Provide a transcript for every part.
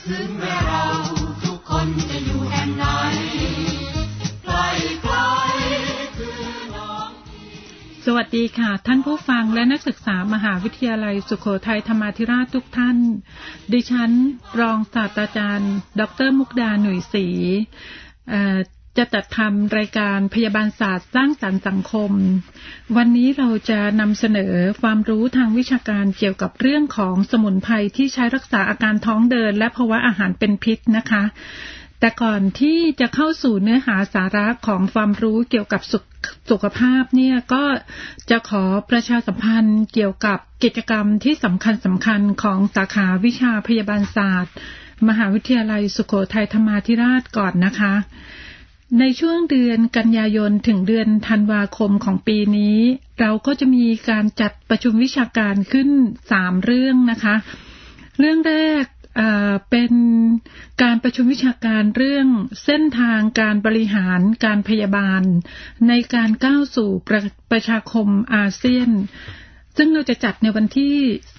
ถึงแม้เราทุกคนจะอยู่แห่งไหนไกลไกลคือน้องสวัสดีค่ะท่านผู้ฟังและนักศึกษามหาวิทยาลัยสุโขทัยธรรมาธิราชทุกท่านดิฉันรองศาสตราจารย์ดร.มุกดาหนุ่ยศรีจะจัดทำรายการพยาบาลศาสตร์สร้างสรรค์สังคมวันนี้เราจะนำเสนอความรู้ทางวิชาการเกี่ยวกับเรื่องของสมุนไพรที่ใช้รักษาอาการท้องเดินและภาวะอาหารเป็นพิษนะคะแต่ก่อนที่จะเข้าสู่เนื้อหาสาระของความรู้เกี่ยวกับสุขภาพเนี่ยก็จะขอประชาสัมพันธ์เกี่ยวกับกิจกรรมที่สำคัญของสาขาวิชาพยาบาลศาสตร์มหาวิทยาลัยสุโขทัยธรรมาธิราชก่อนนะคะในช่วงเดือนกันยายนถึงเดือนธันวาคมของปีนี้เราก็จะมีการจัดประชุมวิชาการขึ้น3เรื่องนะคะเรื่องแรกเป็นการประชุมวิชาการเรื่องเส้นทางการบริหารการพยาบาลในการก้าวสู่ประชาคมอาเซียนซึ่งเราจะจัดในวันที่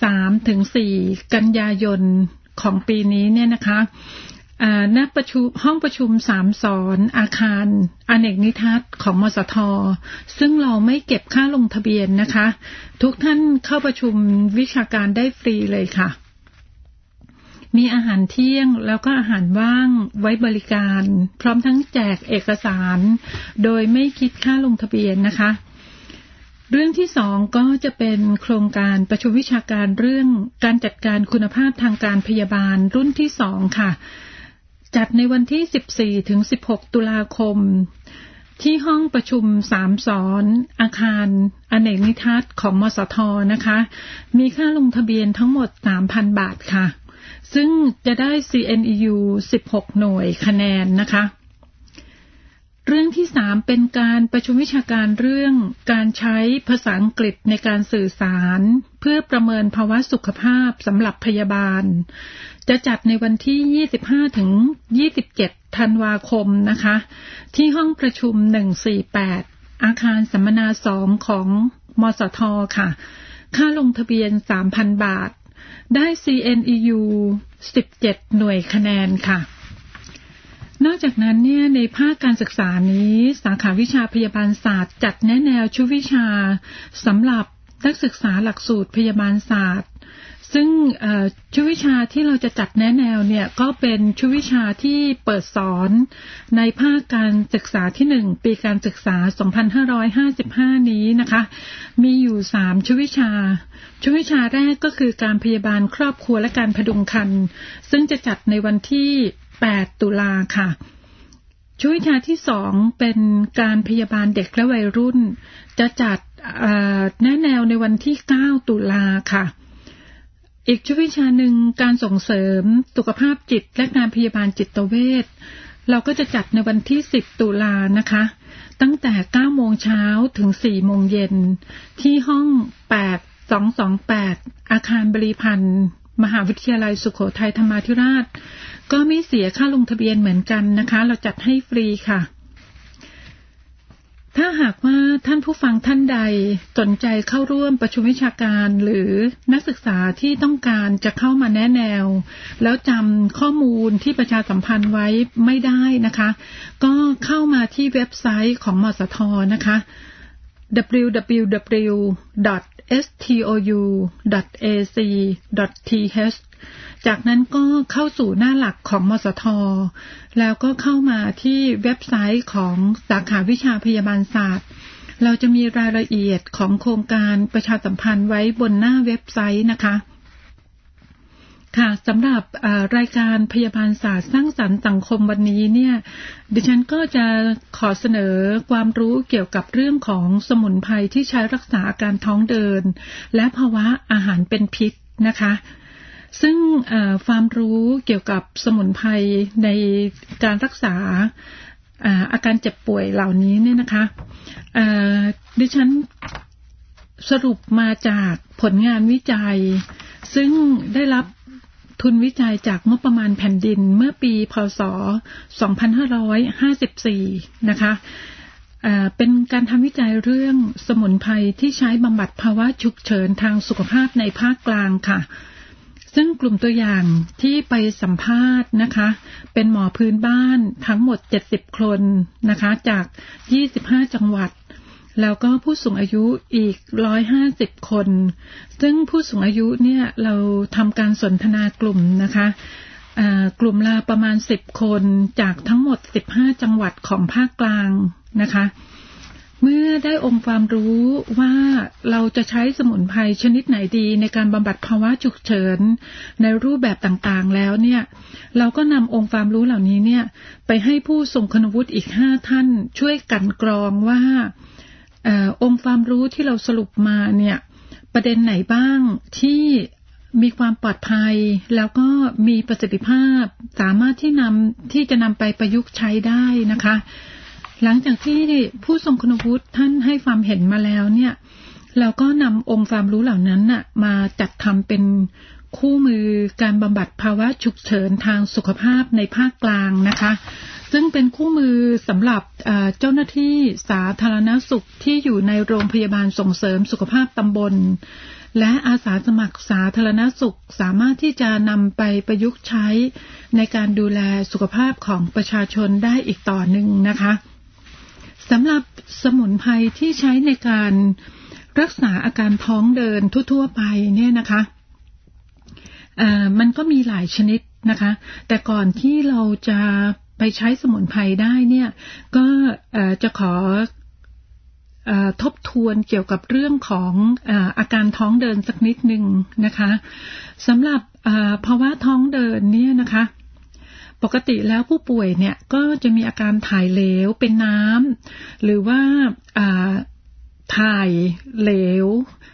3ถึง4กันยายนของปีนี้เนี่ยนะคะณห้องประชุม3 สอนอาคารอเนกนิทัศน์ของมสท.ซึ่งเราไม่เก็บค่าลงทะเบียนนะคะทุกท่านเข้าประชุมวิชาการได้ฟรีเลยค่ะมีอาหารเที่ยงแล้วก็อาหารว่างไว้บริการพร้อมทั้งแจกเอกสารโดยไม่คิดค่าลงทะเบียนนะคะเรื่องที่2ก็จะเป็นโครงการประชุมวิชาการเรื่องการจัดการคุณภาพทางการพยาบาลรุ่นที่2ค่ะจัดในวันที่14ถึง16ตุลาคมที่ห้องประชุม3 สอนอาคารอเนกนิทัศน์ของมสท.นะคะมีค่าลงทะเบียนทั้งหมด 3,000 บาทค่ะซึ่งจะได้ CNEU 16 หน่วยคะแนนนะคะเรื่องที่3เป็นการประชุมวิชาการเรื่องการใช้ภาษาอังกฤษในการสื่อสารเพื่อประเมินภาวะสุขภาพสำหรับพยาบาลจะจัดในวันที่25ถึง27ธันวาคมนะคะที่ห้องประชุม148อาคารสัมมนา2ของมสท.ค่ะค่าลงทะเบียน 3,000 บาทได้ CNEU 17 หน่วยคะแนนค่ะนอกจากนั้นเนี่ยในภาคการศึกษานี้สาขาวิชาพยาบาลศาสตร์จัดแนะแนวชุดวิชาสำหรับนักศึกษาหลักสูตรพยาบาลศาสตร์ซึ่งชุดวิชาที่เราจะจัดแนะแนวเนี่ยก็เป็นชุดวิชาที่เปิดสอนในภาคการศึกษาที่1ปีการศึกษา2555นี้นะคะมีอยู่3ชุดวิชาแรกก็คือการพยาบาลครอบครัวและการพดุงครรภ์ซึ่งจะจัดในวันที่8ตุลาค่ะชุดวิชาที่2เป็นการพยาบาลเด็กและวัยรุ่นจะจัดแนะแนวในวันที่9ตุลาค่ะอีกชุดวิชาหนึ่งการส่งเสริมสุขภาพจิตและการพยาบาลจิตเวชเราก็จะจัดในวันที่10ตุลานะคะตั้งแต่9โมงเช้าถึง4โมงเย็นที่ห้อง8228อาคารบริพันธ์มหาวิทยาลัยสุโขทัยธรรมาธิราชก็ไม่เสียค่าลงทะเบียนเหมือนกันนะคะเราจัดให้ฟรีค่ะถ้าหากว่าท่านผู้ฟังท่านใดสนใจเข้าร่วมประชุมวิชาการหรือนักศึกษาที่ต้องการจะเข้ามาแนะแนวแล้วจำข้อมูลที่ประชาสัมพันธ์ไว้ไม่ได้นะคะก็เข้ามาที่เว็บไซต์ของมสท.นะคะ www.stou.ac.th จากนั้นก็เข้าสู่หน้าหลักของมสท.แล้วก็เข้ามาที่เว็บไซต์ของสาขาวิชาพยาบาลศาสตร์เราจะมีรายละเอียดของโครงการประชาสัมพันธ์ไว้บนหน้าเว็บไซต์นะคะค่ะสำหรับรายการพยาบาลศาสตร์สร้างสรรค์สังคมวันนี้เนี่ยดิฉันก็จะขอเสนอความรู้เกี่ยวกับเรื่องของสมุนไพรที่ใช้รักษาอาการท้องเดินและภาวะอาหารเป็นพิษนะคะซึ่งความรู้เกี่ยวกับสมุนไพรในการรักษาอาการเจ็บป่วยเหล่านี้เนี่ยนะคะดิฉันสรุปมาจากผลงานวิจัยซึ่งได้รับทุนวิจัยจากงบประมาณแผ่นดินเมื่อปีพ.ศ. 2554นะคะเป็นการทำวิจัยเรื่องสมุนไพรที่ใช้บำบัดภาวะฉุกเฉินทางสุขภาพในภาคกลางค่ะซึ่งกลุ่มตัวอย่างที่ไปสัมภาษณ์นะคะเป็นหมอพื้นบ้านทั้งหมด70คนนะคะจาก25จังหวัดแล้วก็ผู้สูงอายุอีก150คนซึ่งผู้สูงอายุเนี่ยเราทำการสนทนากลุ่มนะคะกลุ่มละประมาณ10คนจากทั้งหมด15จังหวัดของภาคกลางนะคะเมื่อได้องค์ความรู้ว่าเราจะใช้สมุนไพรชนิดไหนดีในการบำบัดภาวะฉุกเฉินในรูปแบบต่างๆแล้วเนี่ยเราก็นำองค์ความรู้เหล่านี้เนี่ยไปให้ผู้ทรงคุณวุฒิอีก5ท่านช่วยกลั่นกรองว่าองค์ความรู้ที่เราสรุปมาเนี่ยประเด็นไหนบ้างที่มีความปลอดภัยแล้วก็มีประสิทธิภาพสามารถที่จะนำไปประยุกต์ใช้ได้นะคะหลังจากที่ผู้ทรงคุณวุฒิท่านให้ความเห็นมาแล้วเนี่ยเราก็นำองค์ความรู้เหล่านั้นน่ะมาจัดทำเป็นคู่มือการบำบัดภาวะฉุกเฉินทางสุขภาพในภาคกลางนะคะซึ่งเป็นคู่มือสำหรับเจ้าหน้าที่สาธารณสุขที่อยู่ในโรงพยาบาลส่งเสริมสุขภาพตำบลและอาสาสมัครสาธารณสุขสามารถที่จะนำไปประยุกต์ใช้ในการดูแลสุขภาพของประชาชนได้อีกต่อหนึ่งนะคะสำหรับสมุนไพรที่ใช้ในการรักษาอาการท้องเดินทั่วๆไปเนี่ยนะคะมันก็มีหลายชนิดนะคะแต่ก่อนที่เราจะไปใช้สมุนไพรได้เนี่ยก็จะขอทบทวนเกี่ยวกับเรื่องของอาการท้องเดินสักนิดนึงนะคะสำหรับภาวะท้องเดินเนี่ยนะคะปกติแล้วผู้ป่วยเนี่ยก็จะมีอาการถ่ายเหลวเป็นน้ำหรือว่าถ่ายเหลว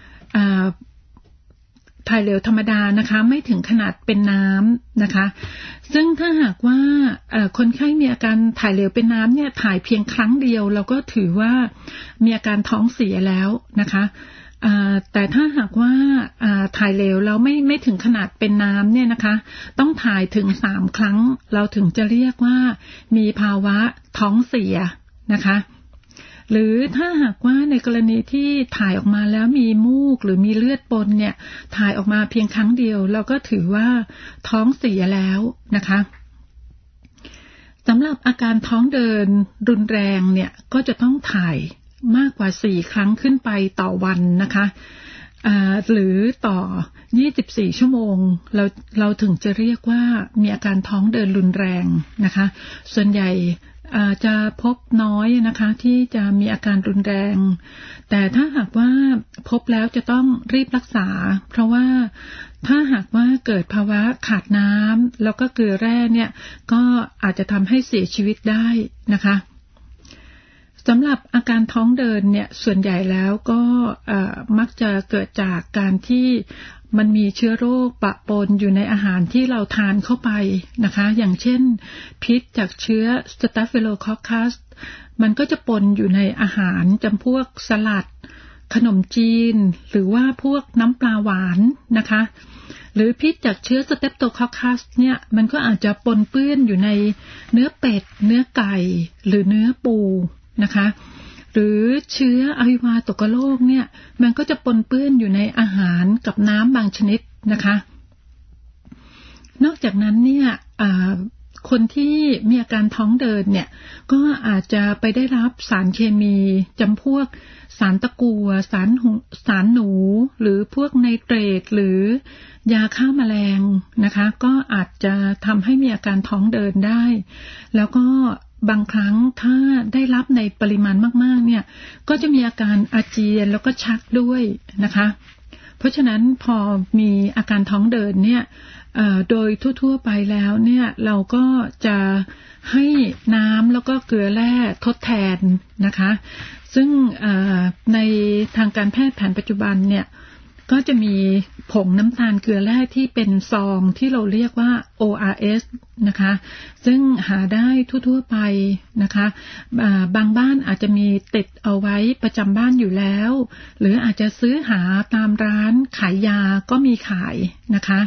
ธรรมดานะคะไม่ถึงขนาดเป็นน้ำนะคะซึ่งถ้าหากว่าคนไข้มีอาการถ่ายเหลวเป็นน้ำเนี่ยถ่ายเพียงครั้งเดียวเราก็ถือว่ามีอาการท้องเสียแล้วนะคะแต่ถ้าหากว่าถ่ายเหลวแล้วไม่ถึงขนาดเป็นน้ำเนี่ยนะคะต้องถ่ายถึง3ครั้งเราถึงจะเรียกว่ามีภาวะท้องเสียนะคะหรือถ้าหากว่าในกรณีที่ถ่ายออกมาแล้วมีมูกหรือมีเลือดปนเนี่ยถ่ายออกมาเพียงครั้งเดียวเราก็ถือว่าท้องเสียแล้วนะคะสำหรับอาการท้องเดินรุนแรงเนี่ยก็จะต้องถ่ายมากกว่า4ครั้งขึ้นไปต่อวันนะคะหรือต่อ24ชั่วโมงเราถึงจะเรียกว่ามีอาการท้องเดินรุนแรงนะคะส่วนใหญ่จะพบน้อยนะคะที่จะมีอาการรุนแรงแต่ถ้าหากว่าพบแล้วจะต้องรีบรักษาเพราะว่าถ้าหากว่าเกิดภาวะขาดน้ำแล้วก็เกลือแร่เนี่ยก็อาจจะทำให้เสียชีวิตได้นะคะสำหรับอาการท้องเดินเนี่ยส่วนใหญ่แล้วก็มักจะเกิดจากการที่มันมีเชื้อโรคปะปนอยู่ในอาหารที่เราทานเข้าไปนะคะอย่างเช่นพิษจากเชื้อ Staphylococcus มันก็จะปนอยู่ในอาหารจำพวกสลัดขนมจีนหรือว่าพวกน้ำปลาหวานนะคะหรือพิษจากเชื้อ Streptococcus เนี่ยมันก็อาจจะปนเปื้อนอยู่ในเนื้อเป็ดเนื้อไก่หรือเนื้อปูนะคะหรือเชื้ออหิวาตกโรคเนี่ยมันก็จะปนเปื้อนอยู่ในอาหารกับน้ำบางชนิดนะคะนอกจากนั้นเนี่ยคนที่มีอาการท้องเดินเนี่ยก็อาจจะไปได้รับสารเคมีจำพวกสารตะกั่วสารหนูหรือพวกไนเตรตหรือยาฆ่าแมลงนะคะก็อาจจะทำให้มีอาการท้องเดินได้แล้วก็บางครั้งถ้าได้รับในปริมาณมากๆเนี่ยก็จะมีอาการอาเจียนแล้วก็ชักด้วยนะคะเพราะฉะนั้นพอมีอาการท้องเดินเนี่ยโดยทั่วๆไปแล้วเนี่ยเราก็จะให้น้ำแล้วก็เกลือแร่ทดแทนนะคะซึ่งในทางการแพทย์แผนปัจจุบันเนี่ยก็จะมีผงน้ำตาลเกลือแร่ที่เป็นซองที่เราเรียกว่า ORS นะคะซึ่งหาได้ทั่วๆไปนะคะบางบ้านอาจจะมีติดเอาไว้ประจำบ้านอยู่แล้วหรืออาจจะซื้อหาตามร้านขายยาก็มีขายนะคะ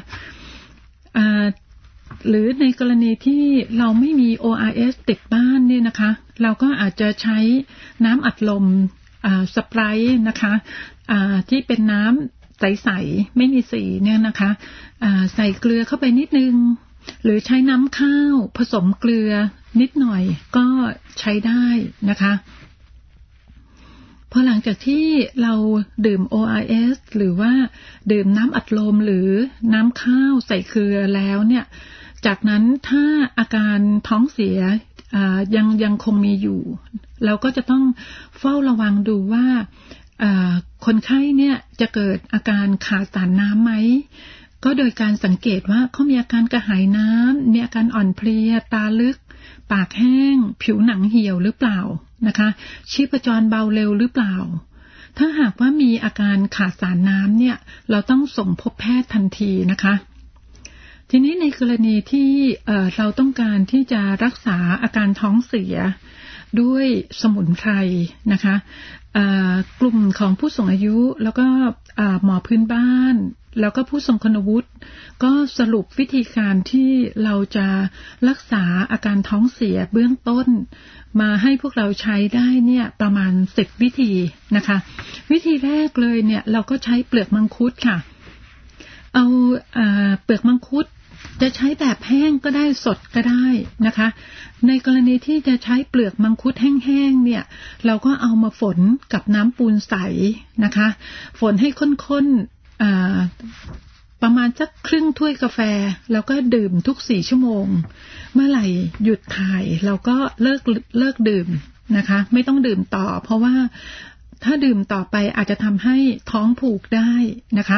หรือในกรณีที่เราไม่มี ORS ติดบ้านเนี่ยนะคะเราก็อาจจะใช้น้ำอัดลมสไปร์นะคะที่เป็นน้ำใสๆไม่มีสีเนี่ยนะคะใส่เกลือเข้าไปนิดนึงหรือใช้น้ำข้าวผสมเกลือนิดหน่อยก็ใช้ได้นะคะพอหลังจากที่เราดื่ม ORS หรือว่าดื่มน้ำอัดลมหรือน้ำข้าวใส่เกลือแล้วเนี่ยจากนั้นถ้าอาการท้องเสียยังคงมีอยู่เราก็จะต้องเฝ้าระวังดูว่าคนไข้เนี่ยจะเกิดอาการขาดสารน้ำไหมก็โดยการสังเกตว่าเขามีอาการกระหายน้ำมีอาการอ่อนเพลียตาลึกปากแห้งผิวหนังเหี่ยวหรือเปล่านะคะชีพจรเบาเร็วหรือเปล่าถ้าหากว่ามีอาการขาดสารน้ำเนี่ยเราต้องส่งพบแพทย์ทันทีนะคะทีนี้ในกรณีที่เราต้องการที่จะรักษาอาการท้องเสียด้วยสมุนไพรนะคะกลุ่มของผู้สูงอายุแล้วก็หมอพื้นบ้านแล้วก็ผู้ทรงคุณวุฒิก็สรุปวิธีการที่เราจะรักษาอาการท้องเสียเบื้องต้นมาให้พวกเราใช้ได้เนี่ยประมาณ10วิธีนะคะวิธีแรกเลยเนี่ยเราก็ใช้เปลือกมังคุดค่ะเอาเปลือกมังคุดจะใช้แบบแห้งก็ได้สดก็ได้นะคะในกรณีที่จะใช้เปลือกมังคุดแห้งๆเนี่ยเราก็เอามาฝนกับน้ำปูนใสนะคะฝนให้ข้นๆประมาณสักครึ่งถ้วยกาแฟแล้วก็ดื่มทุก4ชั่วโมงเมื่อไหร่หยุดถ่ายเราก็เลิกดื่มนะคะไม่ต้องดื่มต่อเพราะว่าถ้าดื่มต่อไปอาจจะทำให้ท้องผูกได้นะคะ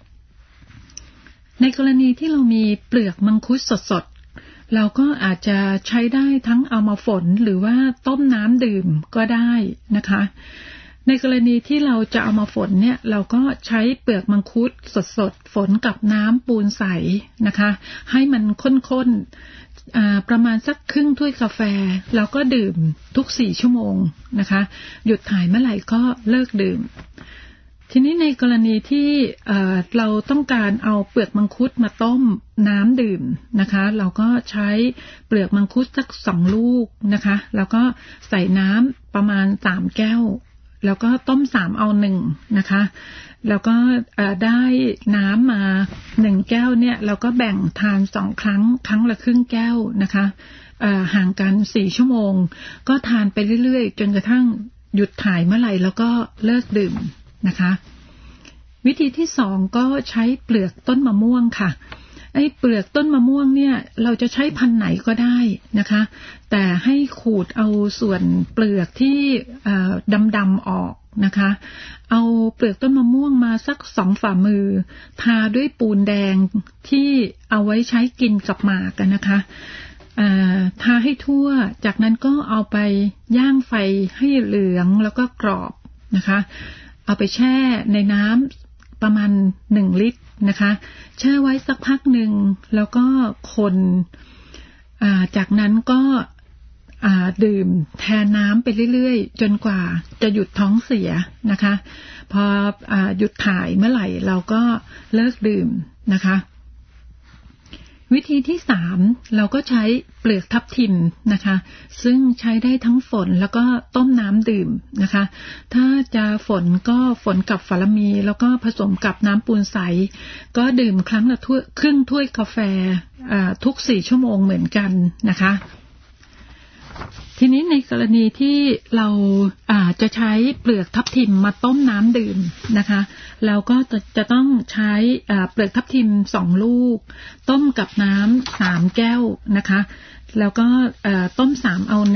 ในกรณีที่เรามีเปลือกมังคุดสดๆเราก็อาจจะใช้ได้ทั้งเอามาฝนหรือว่าต้มน้ำดื่มก็ได้นะคะในกรณีที่เราจะเอามาฝนเนี่ยเราก็ใช้เปลือกมังคุดสดๆฝนกับน้ำปูนใสนะคะให้มันข้นๆประมาณสักครึ่งถ้วยกาแฟแล้วก็ดื่มทุก4ชั่วโมงนะคะหยุดถ่ายเมื่อไหร่ก็เลิกดื่มทีนี้ในกรณีที่เราต้องการเอาเปลือกมังคุดมาต้มน้ำดื่มนะคะเราก็ใช้เปลือกมังคุดสัก2ลูกนะคะแล้วก็ใส่น้ำประมาณ3แก้วแล้วก็ต้ม3เอา1นะคะแล้วก็ได้น้ำมา1แก้วเนี่ยเราก็แบ่งทาน2ครั้งละครึ่งแก้วนะคะห่างกัน4ชั่วโมงก็ทานไปเรื่อยๆจนกระทั่งหยุดถ่ายเมื่อไหร่แล้วก็เลิกดื่มนะคะวิธีที่2ก็ใช้เปลือกต้นมะม่วงค่ะไอ้เปลือกต้นมะม่วงเนี่ยเราจะใช้พันธุ์ไหนก็ได้นะคะแต่ให้ขูดเอาส่วนเปลือกที่ดำๆออกนะคะเอาเปลือกต้นมะม่วงมาสัก2ฝ่ามือทาด้วยปูนแดงที่เอาไว้ใช้กินกับหมากกันนะคะทาให้ทั่วจากนั้นก็เอาไปย่างไฟให้เหลืองแล้วก็กรอบนะคะเอาไปแช่ในน้ำประมาณ1ลิตรนะคะแช่ไว้สักพักหนึ่งแล้วก็คนจากนั้นก็ดื่มแทนน้ำไปเรื่อยๆจนกว่าจะหยุดท้องเสียนะคะพอหยุดถ่ายเมื่อไหร่เราก็เลิกดื่มนะคะวิธีที่3เราก็ใช้เปลือกทับทิมนะคะซึ่งใช้ได้ทั้งฝนแล้วก็ต้มน้ำดื่มนะคะถ้าจะฝนก็ฝนกับฝาลามีแล้วก็ผสมกับน้ำปูนใสก็ดื่มครั้งละครึ่งถ้วยกาแฟทุก4ชั่วโมงเหมือนกันนะคะทีนี้ในกรณีที่เราจะใช้เปลือกทับทิมมาต้มน้ำดื่มนะคะเราก็จะต้องใช้เปลือกทับทิม2ลูกต้มกับน้ำ3แก้วนะคะแล้วก็ต้ม3เอา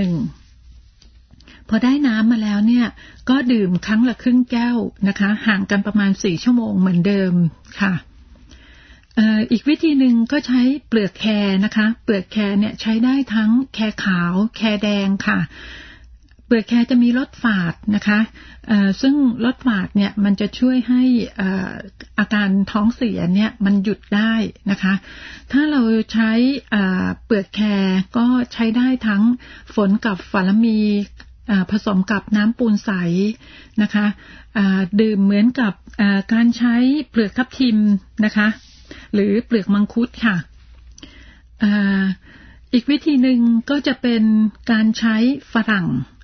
1พอได้น้ำมาแล้วเนี่ยก็ดื่มครั้งละครึ่งแก้วนะคะห่างกันประมาณ4ชั่วโมงเหมือนเดิมค่ะอีกวิธีหนึ่งก็ใช้เปลือกแครนะคะเปลือกแครเนี่ยใช้ได้ทั้งแครขาวแครแดงค่ะเปลือกแครจะมีรสฝาดนะคะซึ่งรสฝาดเนี่ยมันจะช่วยให้อาการท้องเสียเนี่ยมันหยุดได้นะคะถ้าเราใช้เปลือกแครก็ใช้ได้ทั้งฝนกับฝาลามีผสมกับน้ำปูนใสนะคะดื่มเหมือนกับการใช้เปลือกทับทิมนะคะหรือเปลือกมังคุดค่ะอีกวิธีหนึ่งก็จะเป็นการใช้ฝรั่ง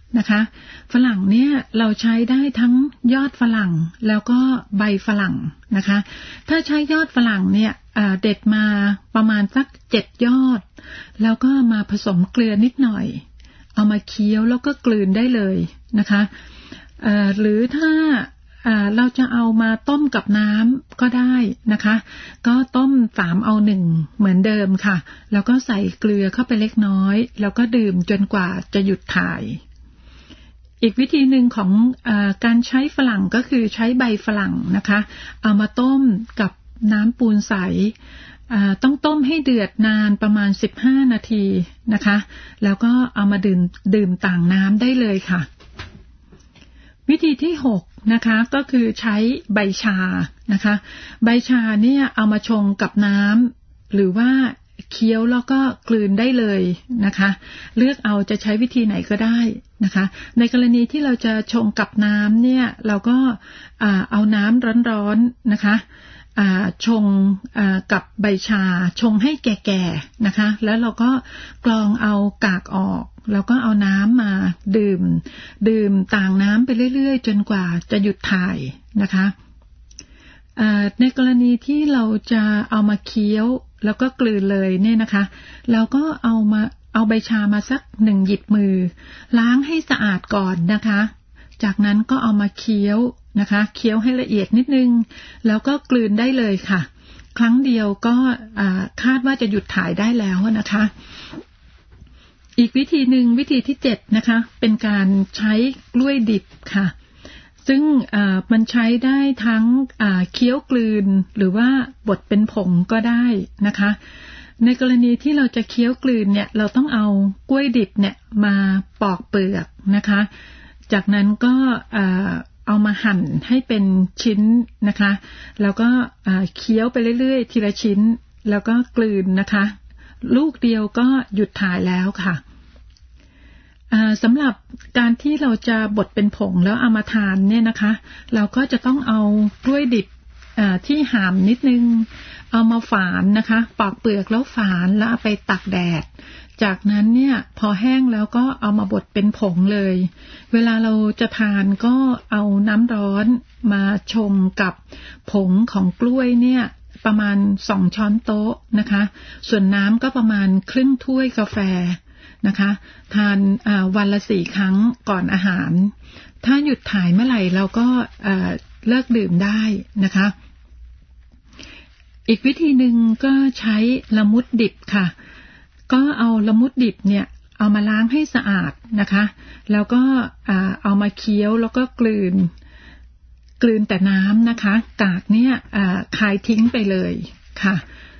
นะคะฝรั่งเนี่ยเราใช้ได้ทั้งยอดฝรั่งแล้วก็ใบฝรั่งนะคะถ้าใช้ยอดฝรั่งเนี่ยเด็ดมาประมาณสัก7ยอดแล้วก็มาผสมเกลือนิดหน่อยเอามาเคี้ยวแล้วก็กลืนได้เลยนะคะหรือถ้าเราจะเอามาต้มกับน้ำก็ได้นะคะก็ต้ม3เอา1เหมือนเดิมค่ะแล้วก็ใส่เกลือเข้าไปเล็กน้อยแล้วก็ดื่มจนกว่าจะหยุดถ่ายอีกวิธีหนึ่งของการใช้ฝรั่งก็คือใช้ใบฝรั่งนะคะเอามาต้มกับน้ำปูนใสต้องต้มให้เดือดนานประมาณ15นาทีนะคะแล้วก็เอามาดื่มต่างน้ำได้เลยค่ะวิธีที่6นะคะก็คือใช้ใบชานะคะใบชาเนี่ยเอามาชงกับน้ำหรือว่าเคี้ยวแล้วก็กลืนได้เลยนะคะเลือกเอาจะใช้วิธีไหนก็ได้นะคะในกรณีที่เราจะชงกับน้ำเนี่ยเราก็เอาน้ำร้อนๆนะคะชงกับใบชาชงให้แก่ๆนะคะแล้วเราก็กรองเอากากออกแล้วก็เอาน้ำมาดื่มต่างน้ำไปเรื่อยๆจนกว่าจะหยุดถ่ายนะคะในกรณีที่เราจะเอามาเคี้ยวแล้วก็กลืนเลยเนี่ยนะคะเราก็เอาใบชามาสัก1หยิบมือล้างให้สะอาดก่อนนะคะจากนั้นก็เอามาเคี้ยวนะคะเคี้ยวให้ละเอียดนิดนึงแล้วก็กลืนได้เลยค่ะครั้งเดียวก็คาดว่าจะหยุดถ่ายได้แล้วนะคะอีกวิธีหนึ่งวิธีที่7นะคะเป็นการใช้กล้วยดิบค่ะซึ่งมันใช้ได้ทั้งเคี้ยวกลืนหรือว่าบดเป็นผงก็ได้นะคะในกรณีที่เราจะเคี้ยวกลืนเนี่ยเราต้องเอากล้วยดิบเนี่ยมาปอกเปลือกนะคะจากนั้นก็เอามาหั่นให้เป็นชิ้นนะคะแล้วก็เคี้ยวไปเรื่อยๆทีละชิ้นแล้วก็กลืนนะคะลูกเดียวก็หยุดถ่ายแล้วค่ะสำหรับการที่เราจะบดเป็นผงแล้วเอามาทานเนี่ยนะคะเราก็จะต้องเอากล้วยดิบที่หามนิดนึงเอามาฝานนะคะปอกเปลือกแล้วฝานแล้วเอาไปตากแดดจากนั้นเนี่ยพอแห้งแล้วก็เอามาบดเป็นผงเลยเวลาเราจะทานก็เอาน้ำร้อนมาชงกับผงของกล้วยเนี่ยประมาณ2ช้อนโต๊ะนะคะส่วนน้ำก็ประมาณครึ่งถ้วยกาแฟนะคะทานวันละ4ครั้งก่อนอาหารถ้าหยุดถ่ายเมื่อไหร่เราก็เลิกดื่มได้นะคะอีกวิธีหนึ่งก็ใช้ละมุดดิบค่ะก็เอาละมุดดิบเนี่ยเอามาล้างให้สะอาดนะคะแล้วก็เอามาเคี้ยวแล้วก็กลืนแต่น้ำนะคะกากเนี่ยคายทิ้งไปเลยค่ะ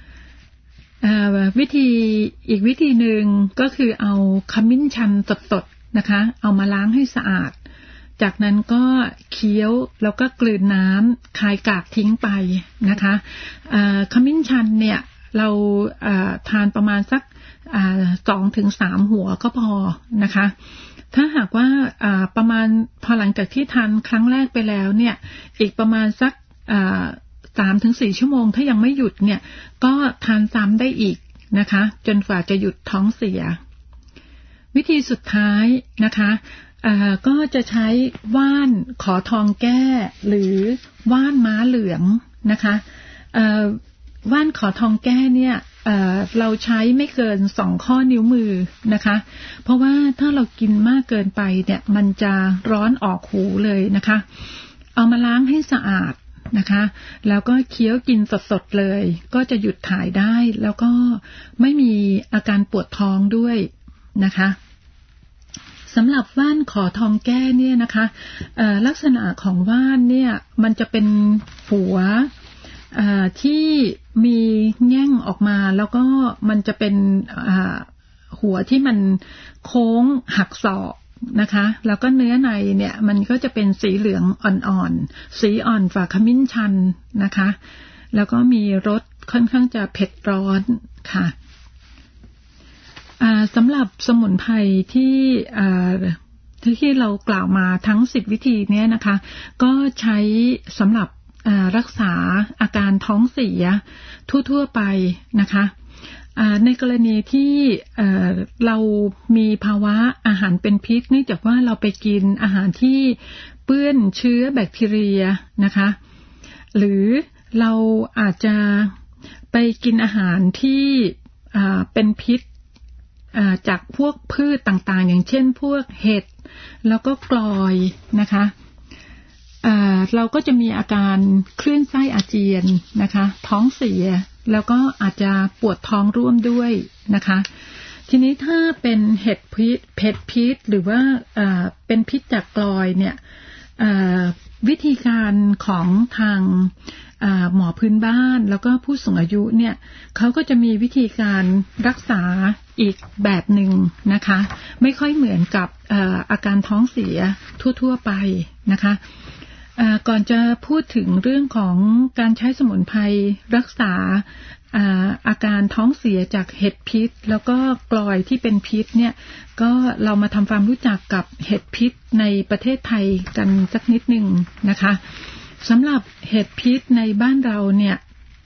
อีกวิธีหนึ่งก็คือเอาขมิ้นชันสดๆนะคะเอามาล้างให้สะอาดจากนั้นก็เคี้ยวแล้วก็กลืนน้ำคายกากทิ้งไปนะคะขมิ้นชันเนี่ยเราทานประมาณสัก2-3 หัวก็พอนะคะถ้าหากว่าประมาณพอหลังจากที่ทานครั้งแรกไปแล้วเนี่ยอีกประมาณสัก3-4 ชั่วโมงถ้ายังไม่หยุดเนี่ยก็ทานซ้ำได้อีกนะคะจนกว่าจะหยุดท้องเสียวิธีสุดท้ายนะคะก็จะใช้ว่านขอทองแก้หรือว่านม้าเหลืองนะคะว่านขอทองแก้เนี่ยเราใช้ไม่เกิน2ข้อนิ้วมือนะคะเพราะว่าถ้าเรากินมากเกินไปเนี่ยมันจะร้อนออกหูเลยนะคะเอามาล้างให้สะอาดนะคะแล้วก็เคี้ยวกินสดๆเลยก็จะหยุดถ่ายได้แล้วก็ไม่มีอาการปวดท้องด้วยนะคะสำหรับว่านขอทองแก้เนี่ยนะคะลักษณะของว่านเนี่ยมันจะเป็นหัวที่มีแง่งออกมาแล้วก็มันจะเป็นหัวที่มันโค้งหักศอกนะคะแล้วก็เนื้อในเนี่ยมันก็จะเป็นสีเหลืองอ่อนๆสีอ่อนฝ่าขมิ้นชันนะคะแล้วก็มีรสค่อนข้างจะเผ็ดร้อนค่ะสำหรับสมุนไพรที่เรากล่าวมาทั้ง10วิธีนี้นะคะก็ใช้สำหรับรักษาอาการท้องเสียทั่วๆไปนะคะในกรณีที่เรามีภาวะอาหารเป็นพิษเนื่องจากว่าเราไปกินอาหารที่เปื้อนเชื้อแบคทีเรียนะคะหรือเราอาจจะไปกินอาหารที่เป็นพิษจากพวกพืชต่างๆอย่างเช่นพวกเห็ดแล้วก็กลอยนะคะเราก็จะมีอาการคลื่นไส้อาเจียนนะคะท้องเสียแล้วก็อาจจะปวดท้องร่วมด้วยนะคะทีนี้ถ้าเป็นเห็ดพิษหรือว่าเป็นพิษจากกลอยเนี่ยวิธีการของทางหมอพื้นบ้านแล้วก็ผู้สูงอายุเนี่ยเขาก็จะมีวิธีการรักษาอีกแบบหนึ่งนะคะไม่ค่อยเหมือนกับอาการท้องเสียทั่วๆไปนะคะก่อนจะพูดถึงเรื่องของการใช้สมุนไพรรักษาอาการท้องเสียจากเห็ดพิษแล้วก็กลอยที่เป็นพิษเนี่ยก็เรามาทำความรู้จักกับเห็ดพิษในประเทศไทยกันสักนิดหนึ่งนะคะสำหรับเห็ดพิษในบ้านเราเนี่ย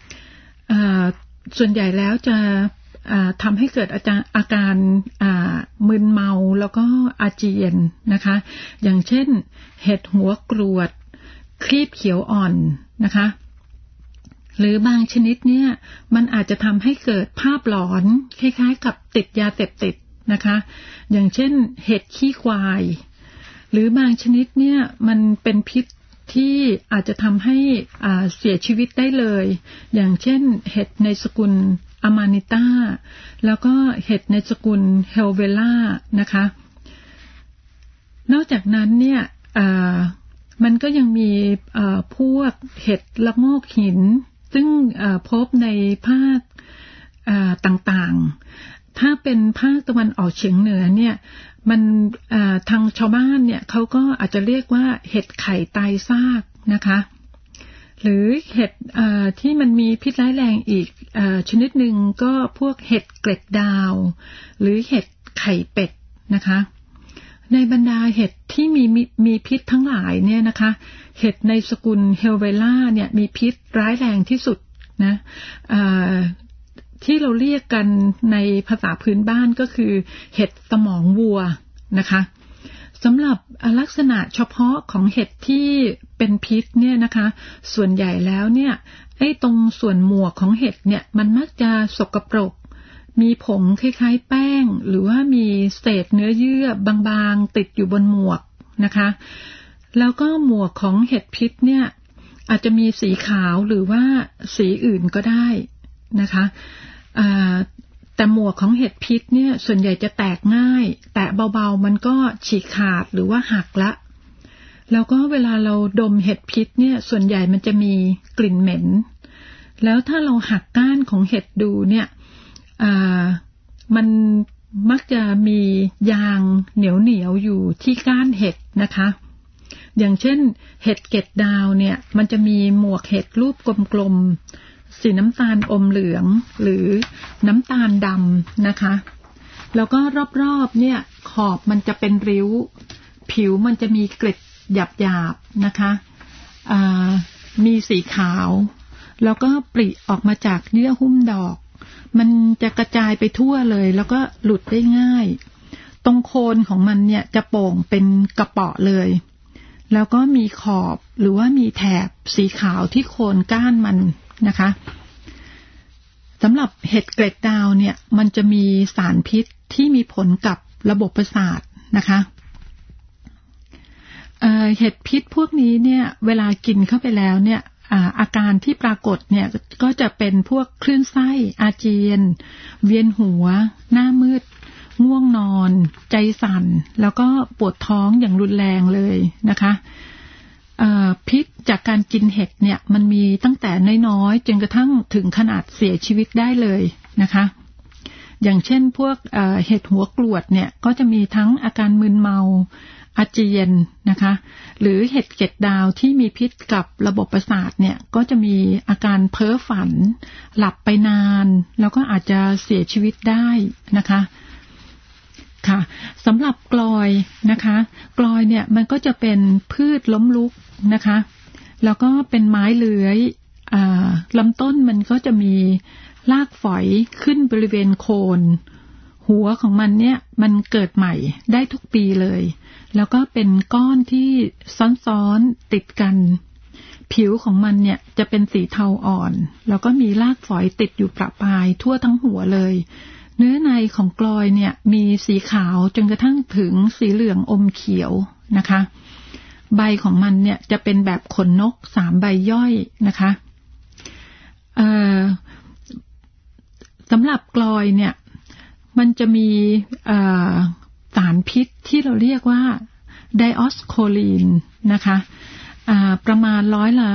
ส่วนใหญ่แล้วจะทำให้เกิดอาการมึนเมาแล้วก็อาเจียนนะคะอย่างเช่นเห็ดหัวกรวดครีบเขียวอ่อนนะคะหรือบางชนิดเนี่ยมันอาจจะทำให้เกิดภาพหลอนคล้ายๆกับติดยาเสพติดนะคะอย่างเช่นเห็ดขี้ควายหรือบางชนิดเนี่ยมันเป็นพิษที่อาจจะทำให้เสียชีวิตได้เลยอย่างเช่นเห็ดในสกุลอะมานิต้าแล้วก็เห็ดในสกุลเฮลเวล่านะคะนอกจากนั้นเนี่ยมันก็ยังมีพวกเห็ดละโงกหินซึ่งพบในภาคต่างๆถ้าเป็นภาคตะวันออกเฉียงเหนือเนี่ยมันทางชาวบ้านเนี่ยเขาก็อาจจะเรียกว่าเห็ดไข่ตายซากนะคะหรือเห็ดที่มันมีพิษร้ายแรงอีกชนิดหนึ่งก็พวกเห็ดเกล็ดดาวหรือเห็ดไข่เป็ดนะคะในบรรดาเห็ดที่มีพิษทั้งหลายเนี่ยนะคะเห็ดในสกุลเฮลเวล่าเนี่ยมีพิษร้ายแรงที่สุดนะที่เราเรียกกันในภาษาพื้นบ้านก็คือเห็ดสมองวัวนะคะสำหรับลักษณะเฉพาะของเห็ดที่เป็นพิษเนี่ยนะคะส่วนใหญ่แล้วเนี่ยไอ้ตรงส่วนหมวกของเห็ดเนี่ยมันมักจะสกปรกมีผงคล้ายๆแป้งหรือว่ามีเศษเนื้อเยื่อบางๆติดอยู่บนหมวกนะคะแล้วก็หมวกของเห็ดพิษเนี่ยอาจจะมีสีขาวหรือว่าสีอื่นก็ได้นะคะแต่หมวกของเห็ดพิษเนี่ยส่วนใหญ่จะแตกง่ายแตะเบาๆมันก็ฉีกขาดหรือว่าหักละแล้วก็เวลาเราดมเห็ดพิษเนี่ยส่วนใหญ่มันจะมีกลิ่นเหม็นแล้วถ้าเราหักก้านของเห็ดดูเนี่ยมันมักจะมียางเหนียวอยู่ที่ก้านเห็ดนะคะอย่างเช่นเห็ดเกล็ดดาวเนี่ยมันจะมีหมวกเห็ดรูปกลมๆสีน้ำตาลอมเหลืองหรือน้ำตาลดำนะคะแล้วก็รอบๆเนี่ยขอบมันจะเป็นริ้วผิวมันจะมีเกล็ดหยาบๆนะคะมีสีขาวแล้วก็ปริออกมาจากเยื่อหุ้มดอกมันจะกระจายไปทั่วเลยแล้วก็หลุดได้ง่ายตรงโคนของมันเนี่ยจะโป่งเป็นกระเปาะเลยแล้วก็มีขอบหรือว่ามีแถบสีขาวที่โคนก้านมันนะคะสำหรับเห็ดเกล็ดดาวเนี่ยมันจะมีสารพิษที่มีผลกับระบบประสาทนะคะเห็ดพิษพวกนี้เนี่ยเวลากินเข้าไปแล้วเนี่ยอาการที่ปรากฏเนี่ยก็จะเป็นพวกคลื่นไส้อาเจียนเวียนหัวหน้ามืดง่วงนอนใจสั่นแล้วก็ปวดท้องอย่างรุนแรงเลยนะคะพิษจากการกินเห็ดเนี่ยมันมีตั้งแต่น้อยๆจนกระทั่งถึงขนาดเสียชีวิตได้เลยนะคะอย่างเช่นพวกเห็ดหัวกรวดเนี่ยก็จะมีทั้งอาการมึนเมาอาเจียนนะคะหรือเห็ดเกล็ดดาวที่มีพิษกับระบบประสาทเนี่ยก็จะมีอาการเพ้อฝันหลับไปนานแล้วก็อาจจะเสียชีวิตได้นะคะค่ะสำหรับกลอยนะคะกลอยเนี่ยมันก็จะเป็นพืชล้มลุกนะคะแล้วก็เป็นไม้เลื้อยลำต้นมันก็จะมีรากฝอยขึ้นบริเวณโคนหัวของมันเนี่ยมันเกิดใหม่ได้ทุกปีเลยแล้วก็เป็นก้อนที่ซ้อนๆติดกันผิวของมันเนี่ยจะเป็นสีเทาอ่อนแล้วก็มีรากฝอยติดอยู่ประปรายทั่วทั้งหัวเลยเนื้อในของกลอยเนี่ยมีสีขาวจนกระทั่งถึงสีเหลืองอมเขียวนะคะใบของมันเนี่ยจะเป็นแบบขนนก3 ใบย่อยนะคะสำหรับกลอยเนี่ยมันจะมีสารพิษที่เราเรียกว่าไดออสโคลีนนะคะประมาณ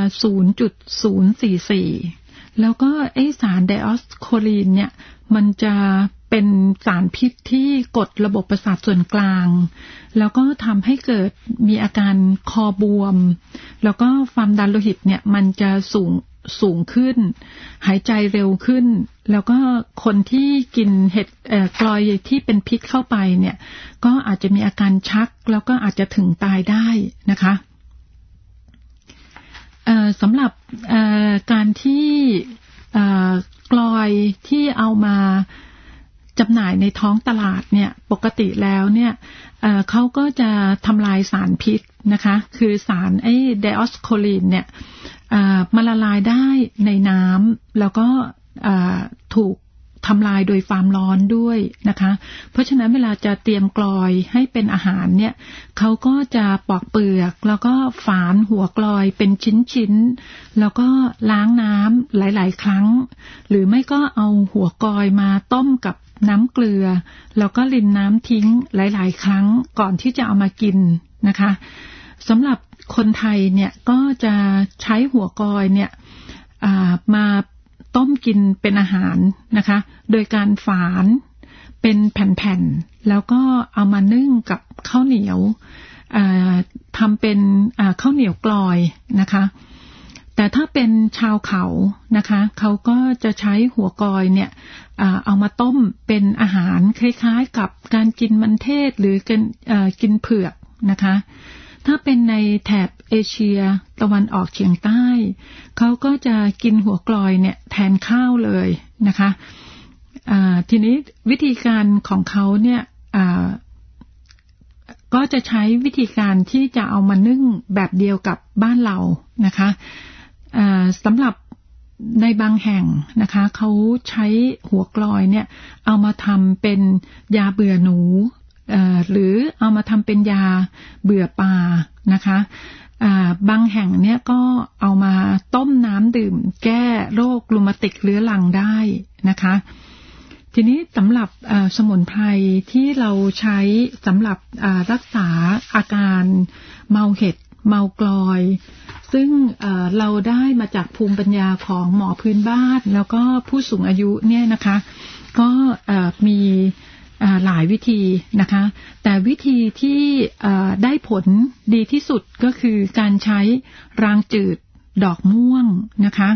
0.044แล้วก็สารไดออสโคลีนเนี่ยมันจะเป็นสารพิษที่กดระบบประสาทส่วนกลางแล้วก็ทำให้เกิดมีอาการคอบวมแล้วก็ความดันโลหิตเนี่ยมันจะสูงขึ้นหายใจเร็วขึ้นแล้วก็คนที่กินเห็ดกลอยที่เป็นพิษเข้าไปเนี่ยก็อาจจะมีอาการชักแล้วก็อาจจะถึงตายได้นะคะสำหรับการที่กลอยที่เอามาจำหน่ายในท้องตลาดเนี่ยปกติแล้วเนี่ยเขาก็จะทำลายสารพิษนะคะคือสารไดออสโคลีนเนี่ยมันละลายได้ในน้ำแล้วก็ถูกทำลายโดยความร้อนด้วยนะคะเพราะฉะนั้นเวลาจะเตรียมกลอยให้เป็นอาหารเนี่ยเขาก็จะปอกเปลือกแล้วก็ฝานหัวกลอยเป็นชิ้นๆแล้วก็ล้างน้ำหลายๆครั้งหรือไม่ก็เอาหัวกลอยมาต้มกับน้ำเกลือแล้วก็รินน้ำทิ้งหลายๆครั้งก่อนที่จะเอามากินนะคะสำหรับคนไทยเนี่ยก็จะใช้หัวกลอยเนี่ยมาต้มกินเป็นอาหารนะคะโดยการฝานเป็นแผ่นๆแล้วก็เอามานึ่งกับข้าวเหนียวทำเป็นข้าวเหนียวกลอยนะคะแต่ถ้าเป็นชาวเขานะคะเขาก็จะใช้หัวกลอยเนี่ยเอามาต้มเป็นอาหารคล้ายๆกับการกินมันเทศหรือกินเผือกนะคะถ้าเป็นในแถบเอเชียตะวันออกเฉียงใต้เขาก็จะกินหัวกลอยเนี่ยแทนข้าวเลยนะคะทีนี้วิธีการของเขาเนี่ยก็จะใช้วิธีการที่จะเอามานึ่งแบบเดียวกับบ้านเรานะคะสำหรับในบางแห่งนะคะเขาใช้หัวกลอยเนี่ยเอามาทำเป็นยาเบื่อหนูหรือเอามาทำเป็นยาเบื่อปลานะคะบางแห่งเนี่ยก็เอามาต้มน้ำดื่มแก้โรครูมาติกเรื้อรังได้นะคะทีนี้สำหรับสมุนไพรที่เราใช้สำหรับรักษาอาการเมาเห็ดเมากลอยซึ่งเราได้มาจากภูมิปัญญาของหมอพื้นบ้านแล้วก็ผู้สูงอายุเนี่ยนะคะก็มีหลายวิธีนะคะแต่วิธีที่ได้ผลดีที่สุดก็คือการใช้รางจืดดอกม่วงนะคะ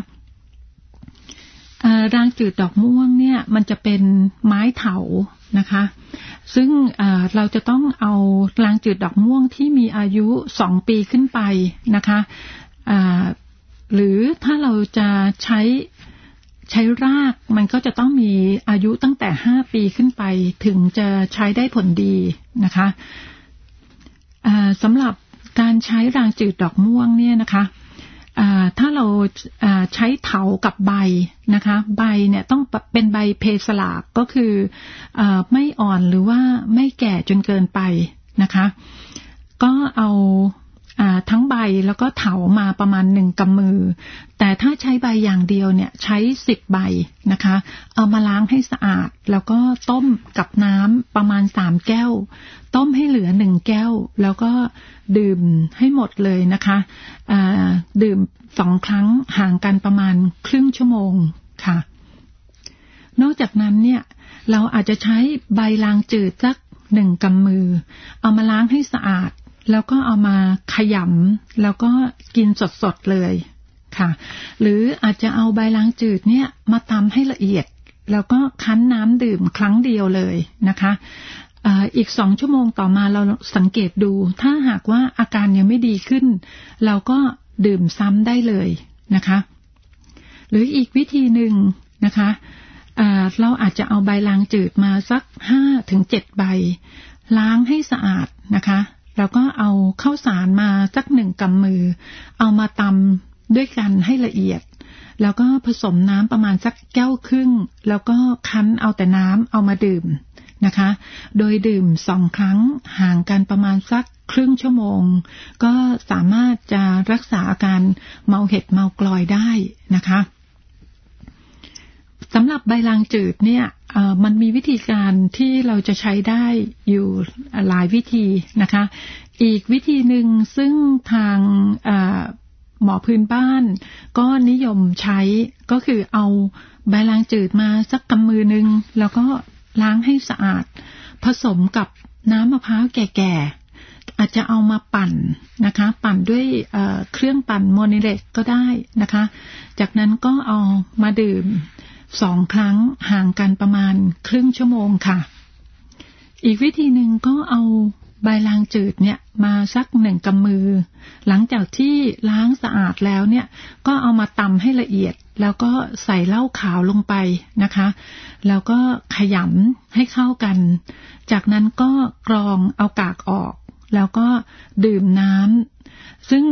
รางจืดดอกม่วงเนี่ยมันจะเป็นไม้เถานะคะซึ่งเราจะต้องเอารางจืดดอกม่วงที่มีอายุ2 ปีขึ้นไปนะคะหรือถ้าเราจะใช้รากมันก็จะต้องมีอายุตั้งแต่5 ปีขึ้นไปถึงจะใช้ได้ผลดีนะคะสำหรับการใช้รางจืดดอกม่วงเนี่ยนะคะถ้าเราใช้เถากับใบนะคะใบเนี่ยต้องเป็นใบเพสลากก็คือไม่อ่อนหรือว่าไม่แก่จนเกินไปนะคะก็เอาทั้งใบแล้วก็เถามาประมาณ1 กำมือแต่ถ้าใช้ใบอย่างเดียวเนี่ยใช้10 ใบนะคะเอามาล้างให้สะอาดแล้วก็ต้มกับน้ำประมาณ3 แก้วต้มให้เหลือ1 แก้วแล้วก็ดื่มให้หมดเลยนะคะดื่ม2 ครั้งห่างกันประมาณครึ่งชั่วโมงค่ะนอกจากนั้นเนี่ยเราอาจจะใช้ใบลางจืดสัก1 กำมือเอามาล้างให้สะอาดแล้วก็เอามาขยำแล้วก็กินสดๆเลยค่ะหรืออาจจะเอาใบลางจืดเนี่ยมาตำให้ละเอียดแล้วก็คั้นน้ำดื่มครั้งเดียวเลยนะคะอีก2 ชั่วโมงต่อมาเราสังเกตดูถ้าหากว่าอาการยังไม่ดีขึ้นเราก็ดื่มซ้ำได้เลยนะคะหรืออีกวิธีหนึ่งนะคะเราอาจจะเอาใบลางจืดมาสัก 5-7 ใบล้างให้สะอาดนะคะแล้วก็เอาข้าวสารมาสัก1 กำมือเอามาตำด้วยกันให้ละเอียดแล้วก็ผสมน้ำประมาณสัก1.5 แก้วแล้วก็คั้นเอาแต่น้ำเอามาดื่มนะคะโดยดื่ม2 ครั้งห่างกันประมาณสักครึ่งชั่วโมงก็สามารถจะรักษาอาการเมาเห็ดเมากลอยได้นะคะสำหรับใบลางจืดเนี่ยมันมีวิธีการที่เราจะใช้ได้อยู่หลายวิธีนะคะอีกวิธีหนึ่งซึ่งทางหมอพื้นบ้านก็นิยมใช้ก็คือเอาใบลางจืดมาสัก 1 กำมือแล้วก็ล้างให้สะอาดผสมกับน้ำมะพร้าวแก่ๆอาจจะเอามาปั่นนะคะปั่นด้วยเครื่องปั่นโมนิเล็กก็ได้นะคะจากนั้นก็เอามาดื่ม2 ครั้งห่างกันประมาณครึ่งชั่วโมงค่ะอีกวิธีหนึ่งก็เอาใบลางจืดเนี่ยมาสัก1 กำมือหลังจากที่ล้างสะอาดแล้วเนี่ยก็เอามาตำให้ละเอียดแล้วก็ใส่เหล้าขาวลงไปนะคะแล้วก็ขยำให้เข้ากันจากนั้นก็กรองเอากากออกแล้วก็ดื่มน้ำซึ่ง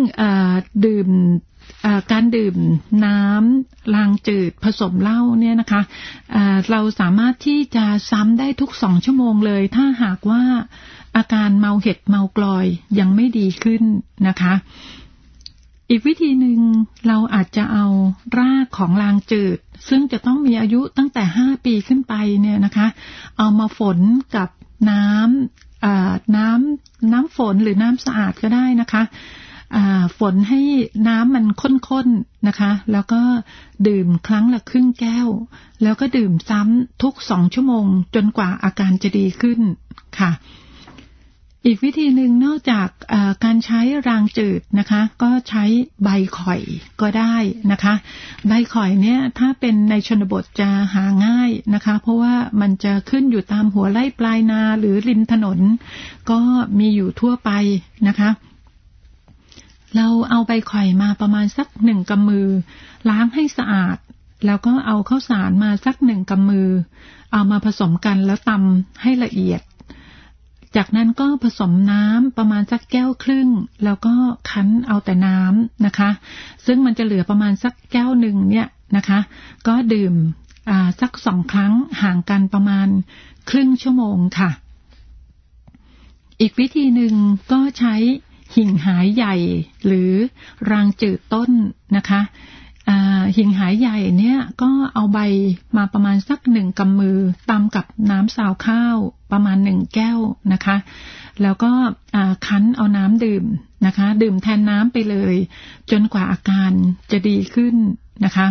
การดื่มน้ำลางจืดผสมเหล้าเนี่ยนะคะเราสามารถที่จะซ้ำได้ทุก2 ชั่วโมงเลยถ้าหากว่าอาการเมาเห็ดเมากลอยยังไม่ดีขึ้นนะคะอีกวิธีหนึ่งเราอาจจะเอารากของลางจืดซึ่งจะต้องมีอายุตั้งแต่5 ปีขึ้นไปเนี่ยนะคะเอามาฝนกับน้ำฝนหรือน้ำสะอาดก็ได้นะคะฝนให้น้ำมันข้นๆนะคะแล้วก็ดื่มครั้งละครึ่งแก้วแล้วก็ดื่มซ้ำทุก2 ชั่วโมงจนกว่าอาการจะดีขึ้นค่ะอีกวิธีหนึ่งนอกจากการใช้รางจืดนะคะก็ใช้ใบข่อยก็ได้นะคะใบข่อยเนี่ยถ้าเป็นในชนบทจะหาง่ายนะคะเพราะว่ามันจะขึ้นอยู่ตามหัวไร่ปลายนาหรือริมถนนก็มีอยู่ทั่วไปนะคะเราเอาใบข่อยมาประมาณสัก1 กำมือล้างให้สะอาดแล้วก็เอาข้าวสารมาสัก1 กำมือเอามาผสมกันแล้วตำให้ละเอียดจากนั้นก็ผสมน้ำประมาณสัก1.5 แก้วแล้วก็คั้นเอาแต่น้ำนะคะซึ่งมันจะเหลือประมาณสัก1 แก้วเนี่ยนะคะก็ดื่มสัก2 ครั้งห่างกันประมาณครึ่งชั่วโมงค่ะอีกวิธีหนึ่งก็ใช้หิ่งหายใหญ่หรือรางจืดต้นนะคะหิ่งหายใหญ่เนี่ยก็เอาใบมาประมาณสัก1 กำมือตำกับน้ำซาวข้าวประมาณ1 แก้วนะคะแล้วก็คั้นเอาน้ำดื่มนะคะดื่มแทนน้ำไปเลยจนกว่าอาการจะดีขึ้นนะคะ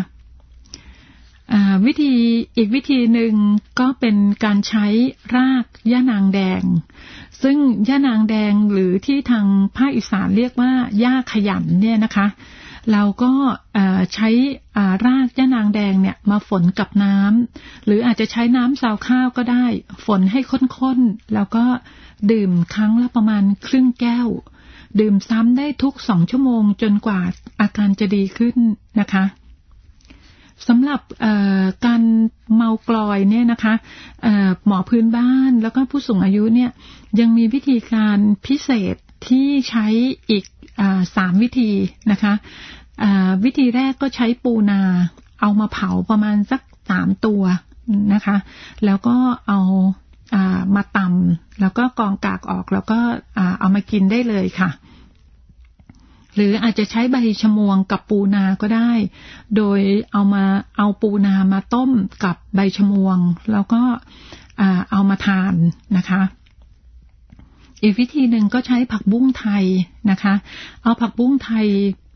อีกวิธีหนึ่งก็เป็นการใช้รากย่านางแดงซึ่งย่านางแดงหรือที่ทางภาคอีสานเรียกว่าย่าขยันเนี่ยนะคะเราก็ใช้รากย่านางแดงเนี่ยมาฝนกับน้ำหรืออาจจะใช้น้ำซาวข้าวก็ได้ฝนให้ข้นๆแล้วก็ดื่มครั้งละประมาณครึ่งแก้วดื่มซ้ำได้ทุก2 ชั่วโมงจนกว่าอาการจะดีขึ้นนะคะสำหรับการเมากลอยเนี่ยนะคะหมอพื้นบ้านแล้วก็ผู้สูงอายุเนี่ยยังมีวิธีการพิเศษที่ใช้อีก3 วิธีนะคะวิธีแรกก็ใช้ปูนาเอามาเผาประมาณสัก3 ตัวนะคะแล้วก็เอามาตำแล้วก็กรองกากออกแล้วก็เอามากินได้เลยค่ะหรืออาจจะใช้ใบชะมวงกับปูนาก็ได้โดยเอาปูนามาต้มกับใบชะมวงแล้วก็เอามาทานนะคะอีกวิธีหนึ่งก็ใช้ผักบุ้งไทยนะคะเอาผักบุ้งไทย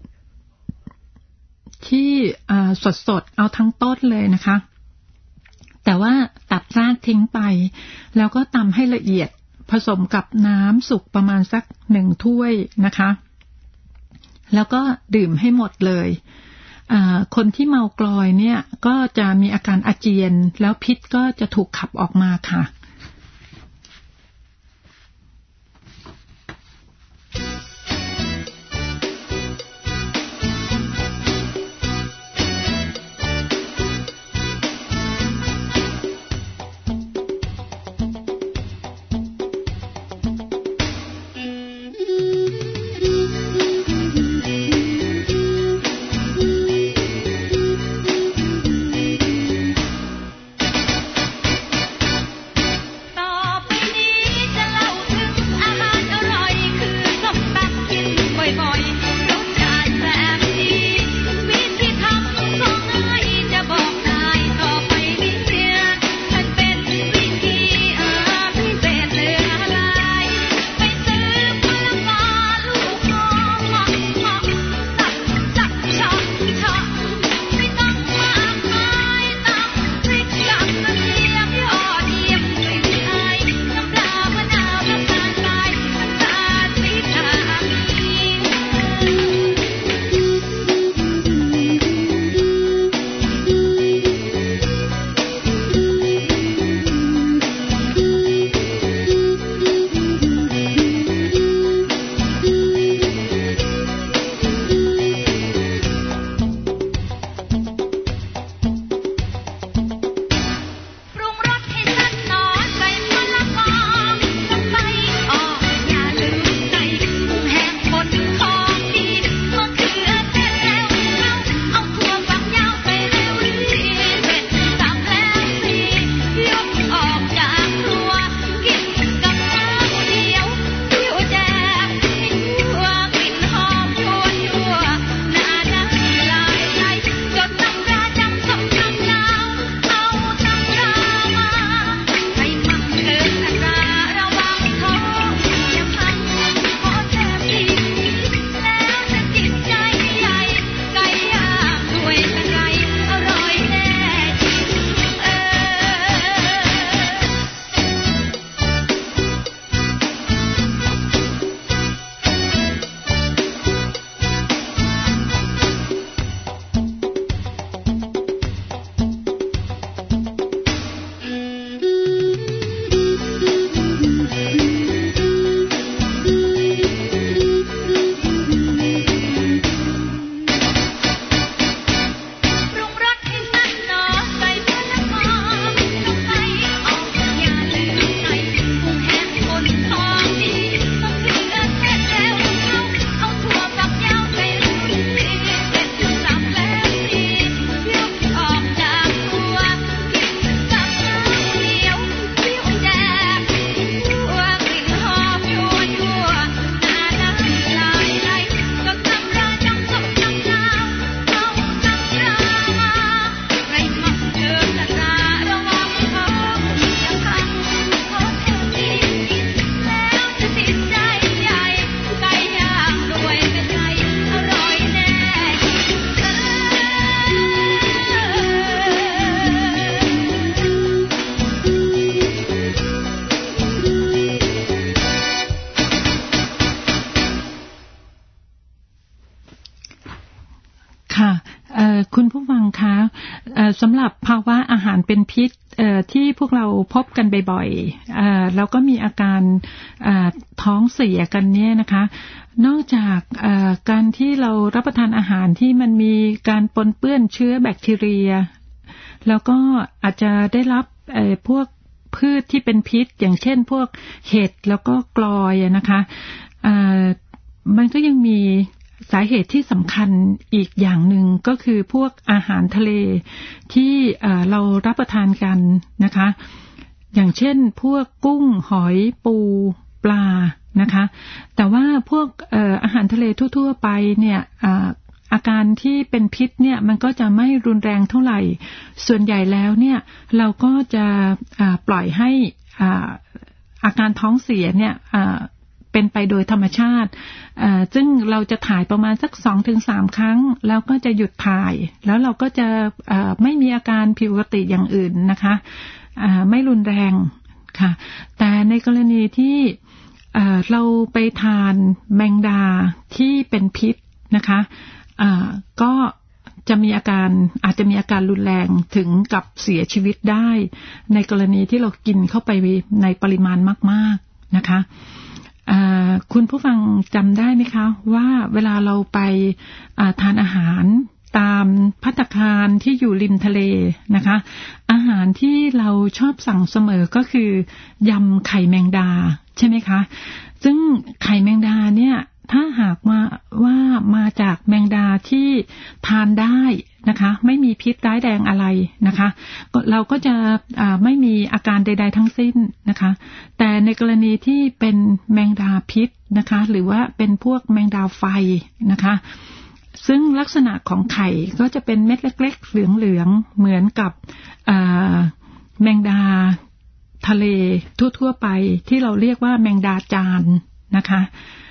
ที่สดๆเอาทั้งต้นเลยนะคะแต่ว่าตัดรากทิ้งไปแล้วก็ตำให้ละเอียดผสมกับน้ำสุกประมาณสัก1 ถ้วยนะคะแล้วก็ดื่มให้หมดเลยคนที่เมากลอยเนี่ยก็จะมีอาการอาเจียนแล้วพิษก็จะถูกขับออกมาค่ะคุณผู้ฟังคะสำหรับภาวะอาหารเป็นพิษที่พวกเราพบกันบ่อยๆแล้วก็มีอาการท้องเสียกันเนี่ยนะคะนอกจากการที่เรารับประทานอาหารที่มันมีการปนเปื้อนเชื้อแบคทีเรียแล้วก็อาจจะได้รับพวกพืชที่เป็นพิษอย่างเช่นพวกเห็ดแล้วก็กลอยนะคะมันก็ยังมีสาเหตุที่สำคัญอีกอย่างหนึ่งก็คือพวกอาหารทะเลที่เรารับประทานกันนะคะอย่างเช่นพวกกุ้งหอยปูปลานะคะแต่ว่าพวกอาหารทะเลทั่วๆไปเนี่ยอาการที่เป็นพิษเนี่ยมันก็จะไม่รุนแรงเท่าไหร่ส่วนใหญ่แล้วเนี่ยเราก็จะปล่อยให้อาการท้องเสียเนี่ยเป็นไปโดยธรรมชาติซึ่งเราจะถ่ายประมาณสัก 2-3 ครั้งแล้วก็จะหยุดถ่ายแล้วเราก็จะไม่มีอาการผิดปกติอย่างอื่นนะคะไม่รุนแรงค่ะแต่ในกรณีที่เราไปทานแมงดาที่เป็นพิษนะคะก็จะมีอาการอาจจะมีอาการรุนแรงถึงกับเสียชีวิตได้ในกรณีที่เรากินเข้าไปในปริมาณมากๆนะคะคุณผู้ฟังจำได้ไหมคะว่าเวลาเราไปทานอาหารตามภัตตาคารที่อยู่ริมทะเลนะคะอาหารที่เราชอบสั่งเสมอก็คือยำไข่แมงดาใช่ไหมคะซึ่งไข่แมงดาเนี่ยถ้าหากว่ามาจากแมงดาที่ทานได้นะคะไม่มีพิษร้ายแรงอะไรนะคะเราก็จะไม่มีอาการใดๆทั้งสิ้นนะคะแต่ในกรณีที่เป็นแมงดาพิษนะคะหรือว่าเป็นพวกแมงดาไฟนะคะซึ่งลักษณะของไข่ก็จะเป็นเม็ดเล็กๆเหลืองๆเหมือนกับแมงดาทะเลทั่วๆไปที่เราเรียกว่าแมงดาจานนะคะ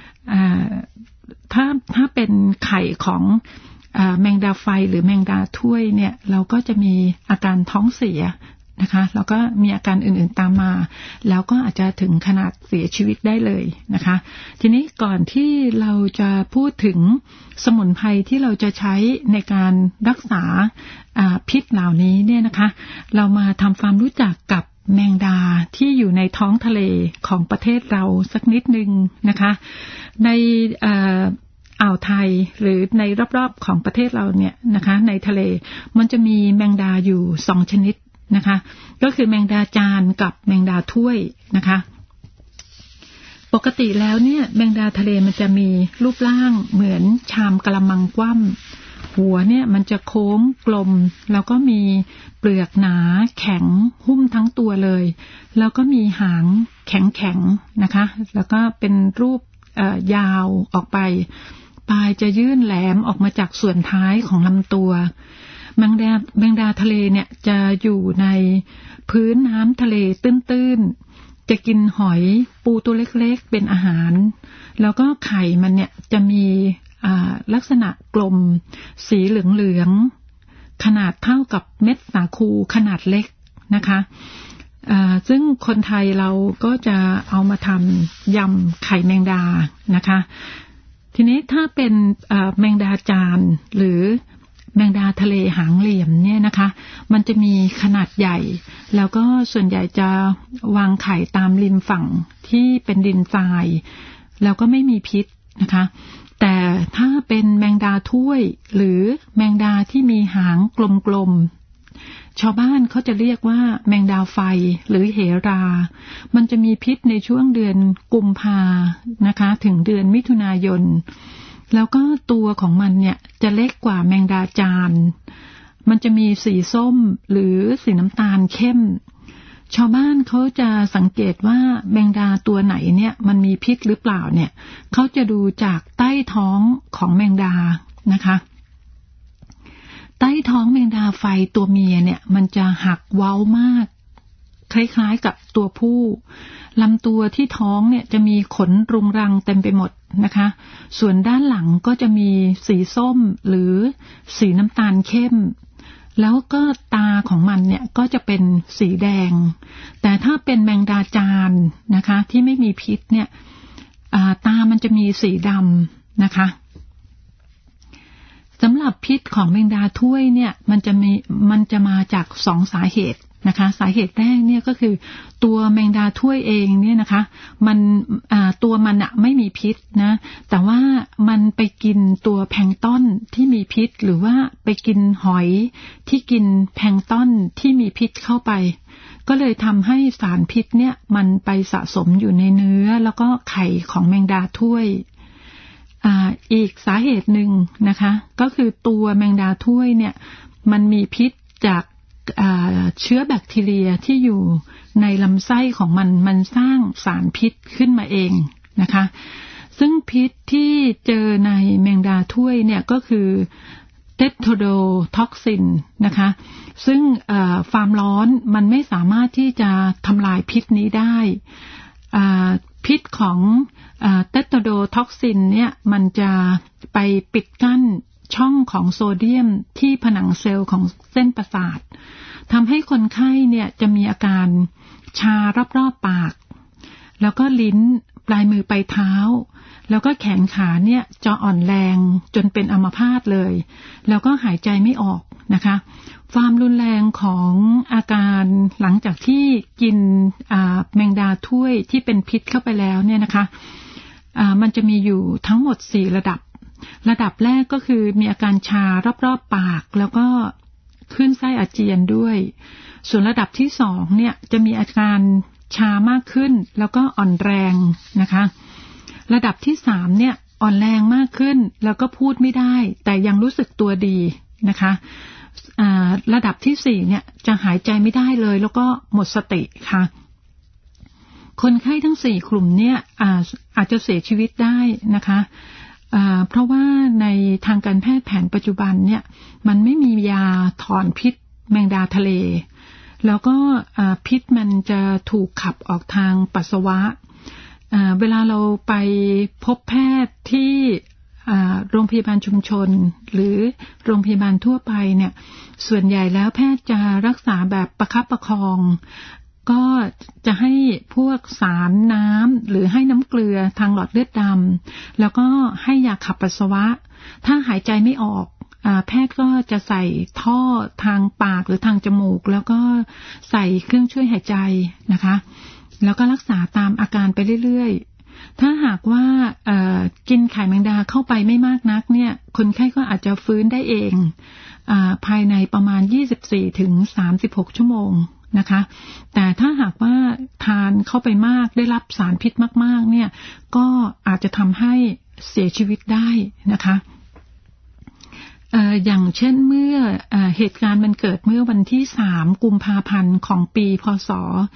ถ้าเป็นไข่ของแมงดาไฟหรือแมงดาถ้วยเนี่ยเราก็จะมีอาการท้องเสียนะคะแล้วก็มีอาการอื่นๆตามมาแล้วก็อาจจะถึงขนาดเสียชีวิตได้เลยนะคะทีนี้ก่อนที่เราจะพูดถึงสมุนไพรที่เราจะใช้ในการรักษาพิษเหล่านี้เนี่ยนะคะเรามาทำความรู้จักกับแมงดาที่อยู่ในท้องทะเลของประเทศเราสักนิดนึงนะคะในอ่าวไทยหรือในรอบๆของประเทศเราเนี่ยนะคะในทะเลมันจะมีแมงดาอยู่2ชนิดนะคะก็คือแมงดาจานกับแมงดาถ้วยนะคะปกติแล้วเนี่ยแมงดาทะเลมันจะมีรูปร่างเหมือนชามกะละมังคว่ำหัวเนี่ยมันจะโค้งกลมแล้วก็มีเปลือกหนาแข็งหุ้มทั้งตัวเลยแล้วก็มีหางแข็งๆนะคะแล้วก็เป็นรูปยาวออกไปปลายจะยื่นแหลมออกมาจากส่วนท้ายของลำตัวแมงดาทะเลเนี่ยจะอยู่ในพื้นน้ำทะเลตื้นๆจะกินหอยปูตัวเล็กๆเป็นอาหารแล้วก็ไข่มันเนี่ยจะมีลักษณะกลมสีเหลืองๆขนาดเท่ากับเม็ดสาคูขนาดเล็กนะคะซึ่งคนไทยเราก็จะเอามาทำยำไข่แมงดานะคะทีนี้ถ้าเป็นแมงดาจานหรือแมงดาทะเลหางเหลี่ยมเนี่ยนะคะมันจะมีขนาดใหญ่แล้วก็ส่วนใหญ่จะวางไข่ตามริมฝั่งที่เป็นดินทรายแล้วก็ไม่มีพิษนะคะแต่ถ้าเป็นแมงดาถ้วยหรือแมงดาที่มีหางกลมๆชาวบ้านเขาจะเรียกว่าแมงดาไฟหรือเหรามันจะมีพิษในช่วงเดือนกุมภานะคะถึงเดือนมิถุนายนแล้วก็ตัวของมันเนี่ยจะเล็กกว่าแมงดาจานมันจะมีสีส้มหรือสีน้ำตาลเข้มชาวบ้านเขาจะสังเกตว่าแมงดาตัวไหนเนี่ยมันมีพิษหรือเปล่าเนี่ยเขาจะดูจากใต้ท้องของแมงดานะคะใต้ท้องแมงดาไฟตัวเมียเนี่ยมันจะหักเว้ามากคล้ายๆกับตัวผู้ลำตัวที่ท้องเนี่ยจะมีขนรุงรังเต็มไปหมดนะคะส่วนด้านหลังก็จะมีสีส้มหรือสีน้ำตาลเข้มแล้วก็ตาของมันเนี่ยก็จะเป็นสีแดงแต่ถ้าเป็นแมงดาจานนะคะที่ไม่มีพิษเนี่ยตามันจะมีสีดำนะคะสำหรับพิษของแมงดาถ้วยเนี่ยมันจะมาจาก2 สาเหตุนะคะสาเหตุแรกเนี่ยก็คือตัวแมงดาถ้วยเองเนี่ยนะคะตัวมันไม่มีพิษนะแต่ว่ามันไปกินตัวแพลงก์ตอนที่มีพิษหรือว่าไปกินหอยที่กินแพลงก์ตอนที่มีพิษเข้าไปก็เลยทำให้สารพิษเนี่ยมันไปสะสมอยู่ในเนื้อแล้วก็ไข่ของแมงดาถ้วยอีกสาเหตุหนึ่งนะคะก็คือตัวแมงดาถ้วยเนี่ยมันมีพิษจากเชื้อแบคทีเรียที่อยู่ในลำไส้ของมันสร้างสารพิษขึ้นมาเองนะคะซึ่งพิษที่เจอในแมงดาถ้วยเนี่ยก็คือเทตโทโดท็อกซินนะคะซึ่งความร้อนมันไม่สามารถที่จะทำลายพิษนี้ได้พิษของเทตโทโดท็อกซินเนี่ยมันจะไปปิดกั้นช่องของโซเดียมที่ผนังเซลล์ของเส้นประสาททำให้คนไข้เนี่ยจะมีอาการชารอบๆปากแล้วก็ลิ้นปลายมือปลายเท้าแล้วก็แขนขาเนี่ยจะอ่อนแรงจนเป็นอัมพาตเลยแล้วก็หายใจไม่ออกนะคะความรุนแรงของอาการหลังจากที่กินแมงดาถ้วยที่เป็นพิษเข้าไปแล้วเนี่ยนะคะมันจะมีอยู่ทั้งหมด4 ระดับแรกก็คือมีอาการชารอบๆปากแล้วก็ขึ้นไส้อาเจียนด้วยส่วนระดับที่2เนี่ยจะมีอาการชามากขึ้นแล้วก็อ่อนแรงนะคะระดับที่3เนี่ยอ่อนแรงมากขึ้นแล้วก็พูดไม่ได้แต่ยังรู้สึกตัวดีนะคะระดับที่4เนี่ยจะหายใจไม่ได้เลยแล้วก็หมดสติค่ะคนไข้ทั้ง4 กลุ่มเนี่ยอาจจะเสียชีวิตได้นะคะเพราะว่าในทางการแพทย์แผนปัจจุบันเนี่ยมันไม่มียาถอนพิษแมงดาทะเลแล้วก็พิษมันจะถูกขับออกทางปัสสาวะเวลาเราไปพบแพทย์ที่โรงพยาบาลชุมชนหรือโรงพยาบาลทั่วไปเนี่ยส่วนใหญ่แล้วแพทย์จะรักษาแบบประคับประคองก็จะให้พวกสารน้ำหรือให้น้ำเกลือทางหลอดเลือดดำแล้วก็ให้ยาขับปัสสาวะถ้าหายใจไม่ออกแพทย์ก็จะใส่ท่อทางปากหรือทางจมูกแล้วก็ใส่เครื่องช่วยหายใจนะคะแล้วก็รักษาตามอาการไปเรื่อยๆถ้าหากว่ากินไข่แมงดาเข้าไปไม่มากนักเนี่ยคนไข้ก็อาจจะฟื้นได้เองภายในประมาณ 24-36 ชั่วโมงนะคะแต่ถ้าหากว่าทานเข้าไปมากได้รับสารพิษมากๆเนี่ยก็อาจจะทำให้เสียชีวิตได้นะคะอย่างเช่นเมื่อเหตุการณ์มันเกิดเมื่อวันที่3 กุมภาพันธ์ของปีพ.ศ.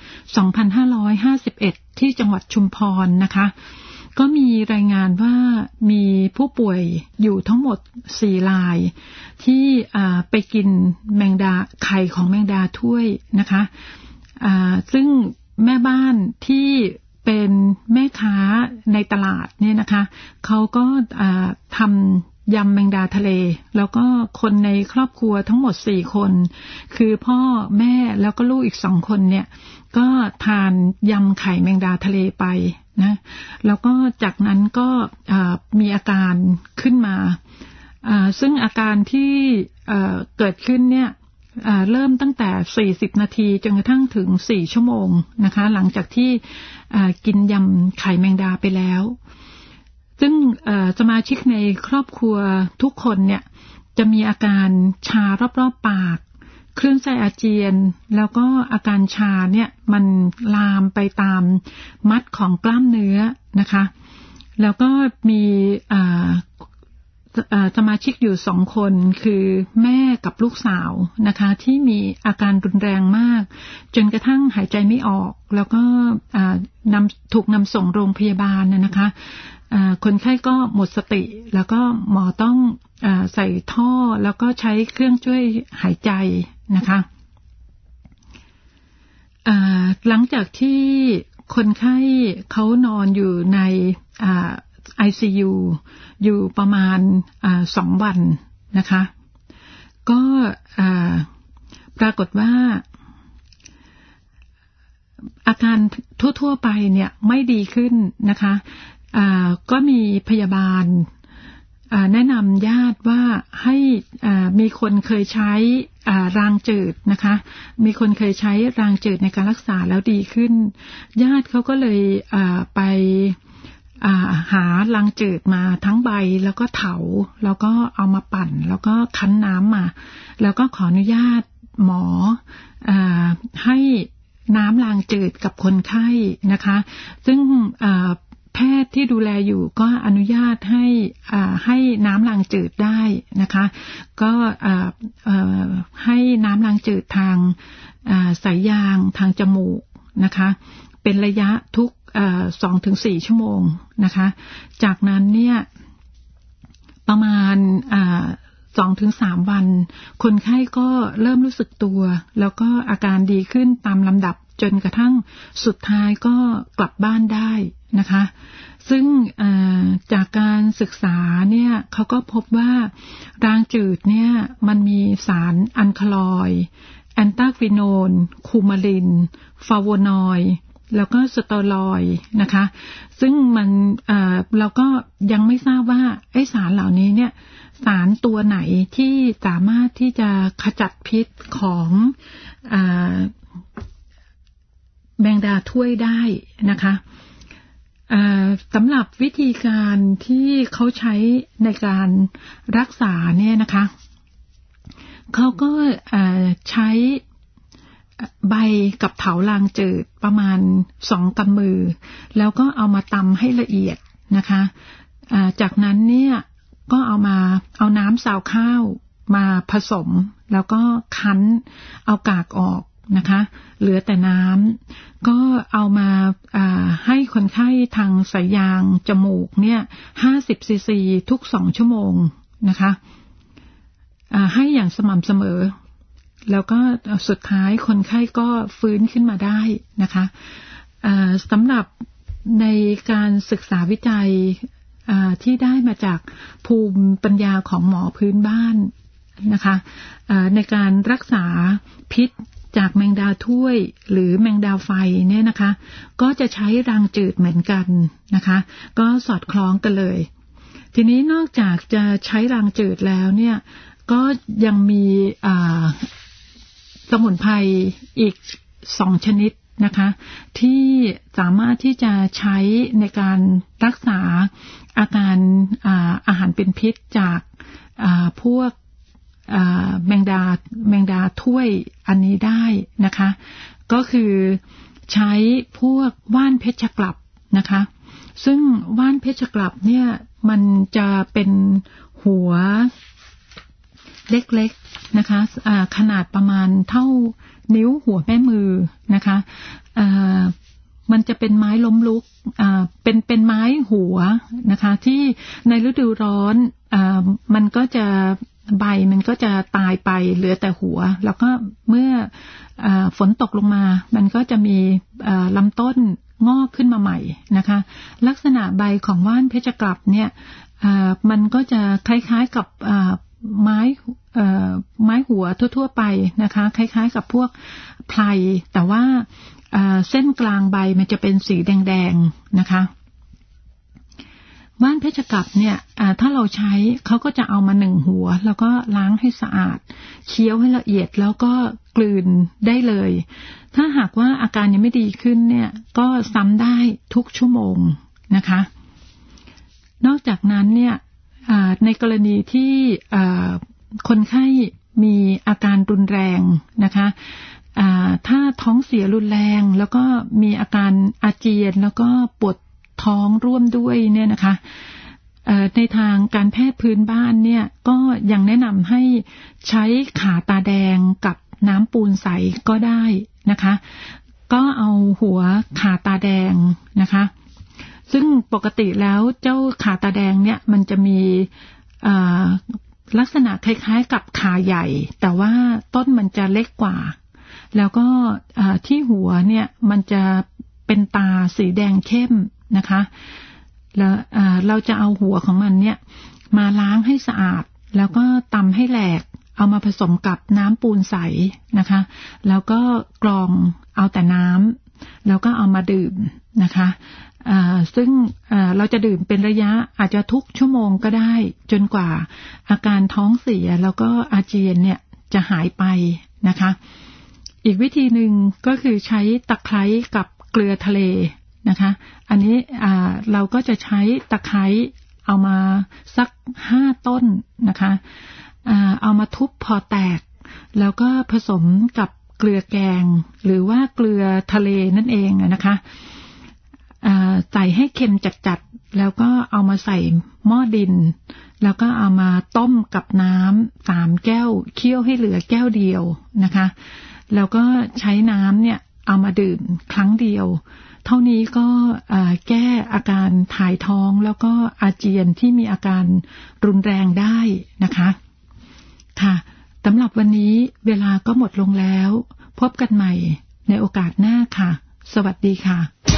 2551ที่จังหวัดชุมพรนะคะก็มีรายงานว่ามีผู้ป่วยอยู่ทั้งหมด4 รายที่ไปกินแมงดาไข่ของแมงดาถ้วยนะคะซึ่งแม่บ้านที่เป็นแม่ค้าในตลาดเนี่ยนะคะเขาก็ทำยำแมงดาทะเลแล้วก็คนในครอบครัวทั้งหมด4 คนคือพ่อแม่แล้วก็ลูกอีก2 คนเนี่ยก็ทานยำไข่แมงดาทะเลไปนะแล้วก็จากนั้นก็มีอาการขึ้นมาซึ่งอาการที่เกิดขึ้นเนี่ยเริ่มตั้งแต่40 นาทีจนกระทั่งถึง4 ชั่วโมงนะคะหลังจากที่กินยำไข่แมงดาไปแล้วซึ่งสมาชิกในครอบครัวทุกคนเนี่ยจะมีอาการชารอบๆปากคลื่นไส้อาเจียนแล้วก็อาการชาเนี่ยมันลามไปตามมัดของกล้ามเนื้อนะคะแล้วก็มีสมาชิกอยู่2 คนคือแม่กับลูกสาวนะคะที่มีอาการรุนแรงมากจนกระทั่งหายใจไม่ออกแล้วก็ถูกนำส่งโรงพยาบาลนะคะคนไข้ก็หมดสติแล้วก็หมอต้องใส่ท่อแล้วก็ใช้เครื่องช่วยหายใจนะคะหลังจากที่คนไข้เขานอนอยู่ในICU อยู่ประมาณ2 วันนะคะก็ปรากฏว่าอาการทั่วๆไปเนี่ยไม่ดีขึ้นนะคะก็มีพยาบาลแนะนำญาติว่าให้มีคนเคยใช้รางจืดนะคะมีคนเคยใช้รางจืดในการรักษาแล้วดีขึ้นญาติเขาก็เลยไปหารางจืดมาทั้งใบแล้วก็เถาแล้วก็เอามาปั่นแล้วก็คั้นน้ำมาแล้วก็ขออนุญาตหมอให้น้ำรางจืดกับคนไข้นะคะซึ่งแพทย์ที่ดูแลอยู่ก็อนุญาตให้น้ำรางจืดได้นะคะก็ให้น้ำรางจืดทางสายยางทางจมูกนะคะเป็นระยะทุก2-4 ชั่วโมงนะคะจากนั้นเนี่ยประมาณ2-3 วันคนไข้ก็เริ่มรู้สึกตัวแล้วก็อาการดีขึ้นตามลำดับจนกระทั่งสุดท้ายก็กลับบ้านได้นะคะซึ่งจากการศึกษาเนี่ยเขาก็พบว่ารางจืดเนี่ยมันมีสารอัลคาลอยด์แอนตาควิโนนคูมาลินฟลาโวนอยด์แล้วก็สเตอรอยด์นะคะซึ่งมันเราก็ยังไม่ทราบว่าไอ้สารเหล่านี้เนี่ยสารตัวไหนที่สามารถที่จะขจัดพิษของแมงดาถ้วยได้นะคะสำหรับวิธีการที่เขาใช้ในการรักษาเนี่ยนะคะเขาก็ใช้ใบกับเถารางจืดประมาณ2 กำมือแล้วก็เอามาตำให้ละเอียดนะคะจากนั้นเนี่ยก็เอาน้ำซาวข้าวมาผสมแล้วก็คั้นเอากากออกนะคะเหลือแต่น้ำก็เอามาให้คนไข้ทางสายยางจมูกเนี่ย50 ซีซีทุก2 ชั่วโมงนะคะให้อย่างสม่ำเสมอแล้วก็สุดท้ายคนไข้ก็ฟื้นขึ้นมาได้นะคะสำหรับในการศึกษาวิจัยที่ได้มาจากภูมิปัญญาของหมอพื้นบ้านนะคะในการรักษาพิษจากแมงดาถ้วยหรือแมงดาไฟเนี่ยนะคะก็จะใช้รางจืดเหมือนกันนะคะก็สอดคล้องกันเลยทีนี้นอกจากจะใช้รางจืดแล้วเนี่ยก็ยังมีสมุนไพรอีก2 ชนิดนะคะที่สามารถที่จะใช้ในการรักษาอาการอาหารเป็นพิษจากพวกแมงดาถ้วยอันนี้ได้นะคะก็คือใช้พวกว่านเพชรกลับนะคะซึ่งว่านเพชรกลับเนี่ยมันจะเป็นหัวเล็กๆนะคะขนาดประมาณเท่านิ้วหัวแม่มือนะคะมันจะเป็นไม้ล้มลุกเป็นไม้หัวนะคะที่ในฤดูร้อนมันก็จะใบมันก็จะตายไปเหลือแต่หัวแล้วก็เมื่อฝนตกลงมามันก็จะมีลำต้นงอกขึ้นมาใหม่นะคะลักษณะใบของว่านเพชรกลับเนี่ยมันก็จะคล้ายๆกับไม้หัวทั่วๆไปนะคะคล้ายๆกับพวกไพรแต่ว่าเส้นกลางใบมันจะเป็นสีแดงๆนะคะว่านเพชรกลับเนี่ยถ้าเราใช้เขาก็จะเอามา1 หัวแล้วก็ล้างให้สะอาดเคี้ยวให้ละเอียดแล้วก็กลืนได้เลยถ้าหากว่าอาการยังไม่ดีขึ้นเนี่ยก็ซ้ำได้ทุกชั่วโมงนะคะนอกจากนั้นเนี่ยในกรณีที่คนไข้มีอาการรุนแรงนะคะถ้าท้องเสียรุนแรงแล้วก็มีอาการอาเจียนแล้วก็ปวดท้องร่วมด้วยเนี่ยนะคะในทางการแพทย์พื้นบ้านเนี่ยก็ยังแนะนำให้ใช้ข่าตาแดงกับน้ำปูนใสก็ได้นะคะก็เอาหัวข่าตาแดงนะคะซึ่งปกติแล้วเจ้าข่าตาแดงเนี่ยมันจะมีลักษณะคล้ายๆกับข่าใหญ่แต่ว่าต้นมันจะเล็กกว่าแล้วก็ที่หัวเนี่ยมันจะเป็นตาสีแดงเข้มนะคะแล้วเราจะเอาหัวของมันเนี่ยมาล้างให้สะอาดแล้วก็ตำให้แหลกเอามาผสมกับน้ำปูนใสนะคะแล้วก็กรองเอาแต่น้ำแล้วก็เอามาดื่มนะคะซึ่งเราจะดื่มเป็นระยะอาจจะทุกชั่วโมงก็ได้จนกว่าอาการท้องเสียแล้วก็อาเจียนเนี่ยจะหายไปนะคะอีกวิธีหนึ่งก็คือใช้ตะไคร้กับเกลือทะเลนะคะอันนี้เราก็จะใช้ตะไคร้เอามาสัก5 ต้นนะคะเอามาทุบพอแตกแล้วก็ผสมกับเกลือแกงหรือว่าเกลือทะเลนั่นเองนะคะใส่ให้เค็มจัดๆแล้วก็เอามาใส่หม้อดินแล้วก็เอามาต้มกับน้ำ3 แก้วเคี่ยวให้เหลือแก้วเดียวนะคะแล้วก็ใช้น้ำเนี่ยเอามาดื่มครั้งเดียวเท่านี้ก็แก้อาการถ่ายท้องแล้วก็อาเจียนที่มีอาการรุนแรงได้นะคะค่ะสำหรับวันนี้เวลาก็หมดลงแล้วพบกันใหม่ในโอกาสหน้าค่ะสวัสดีค่ะ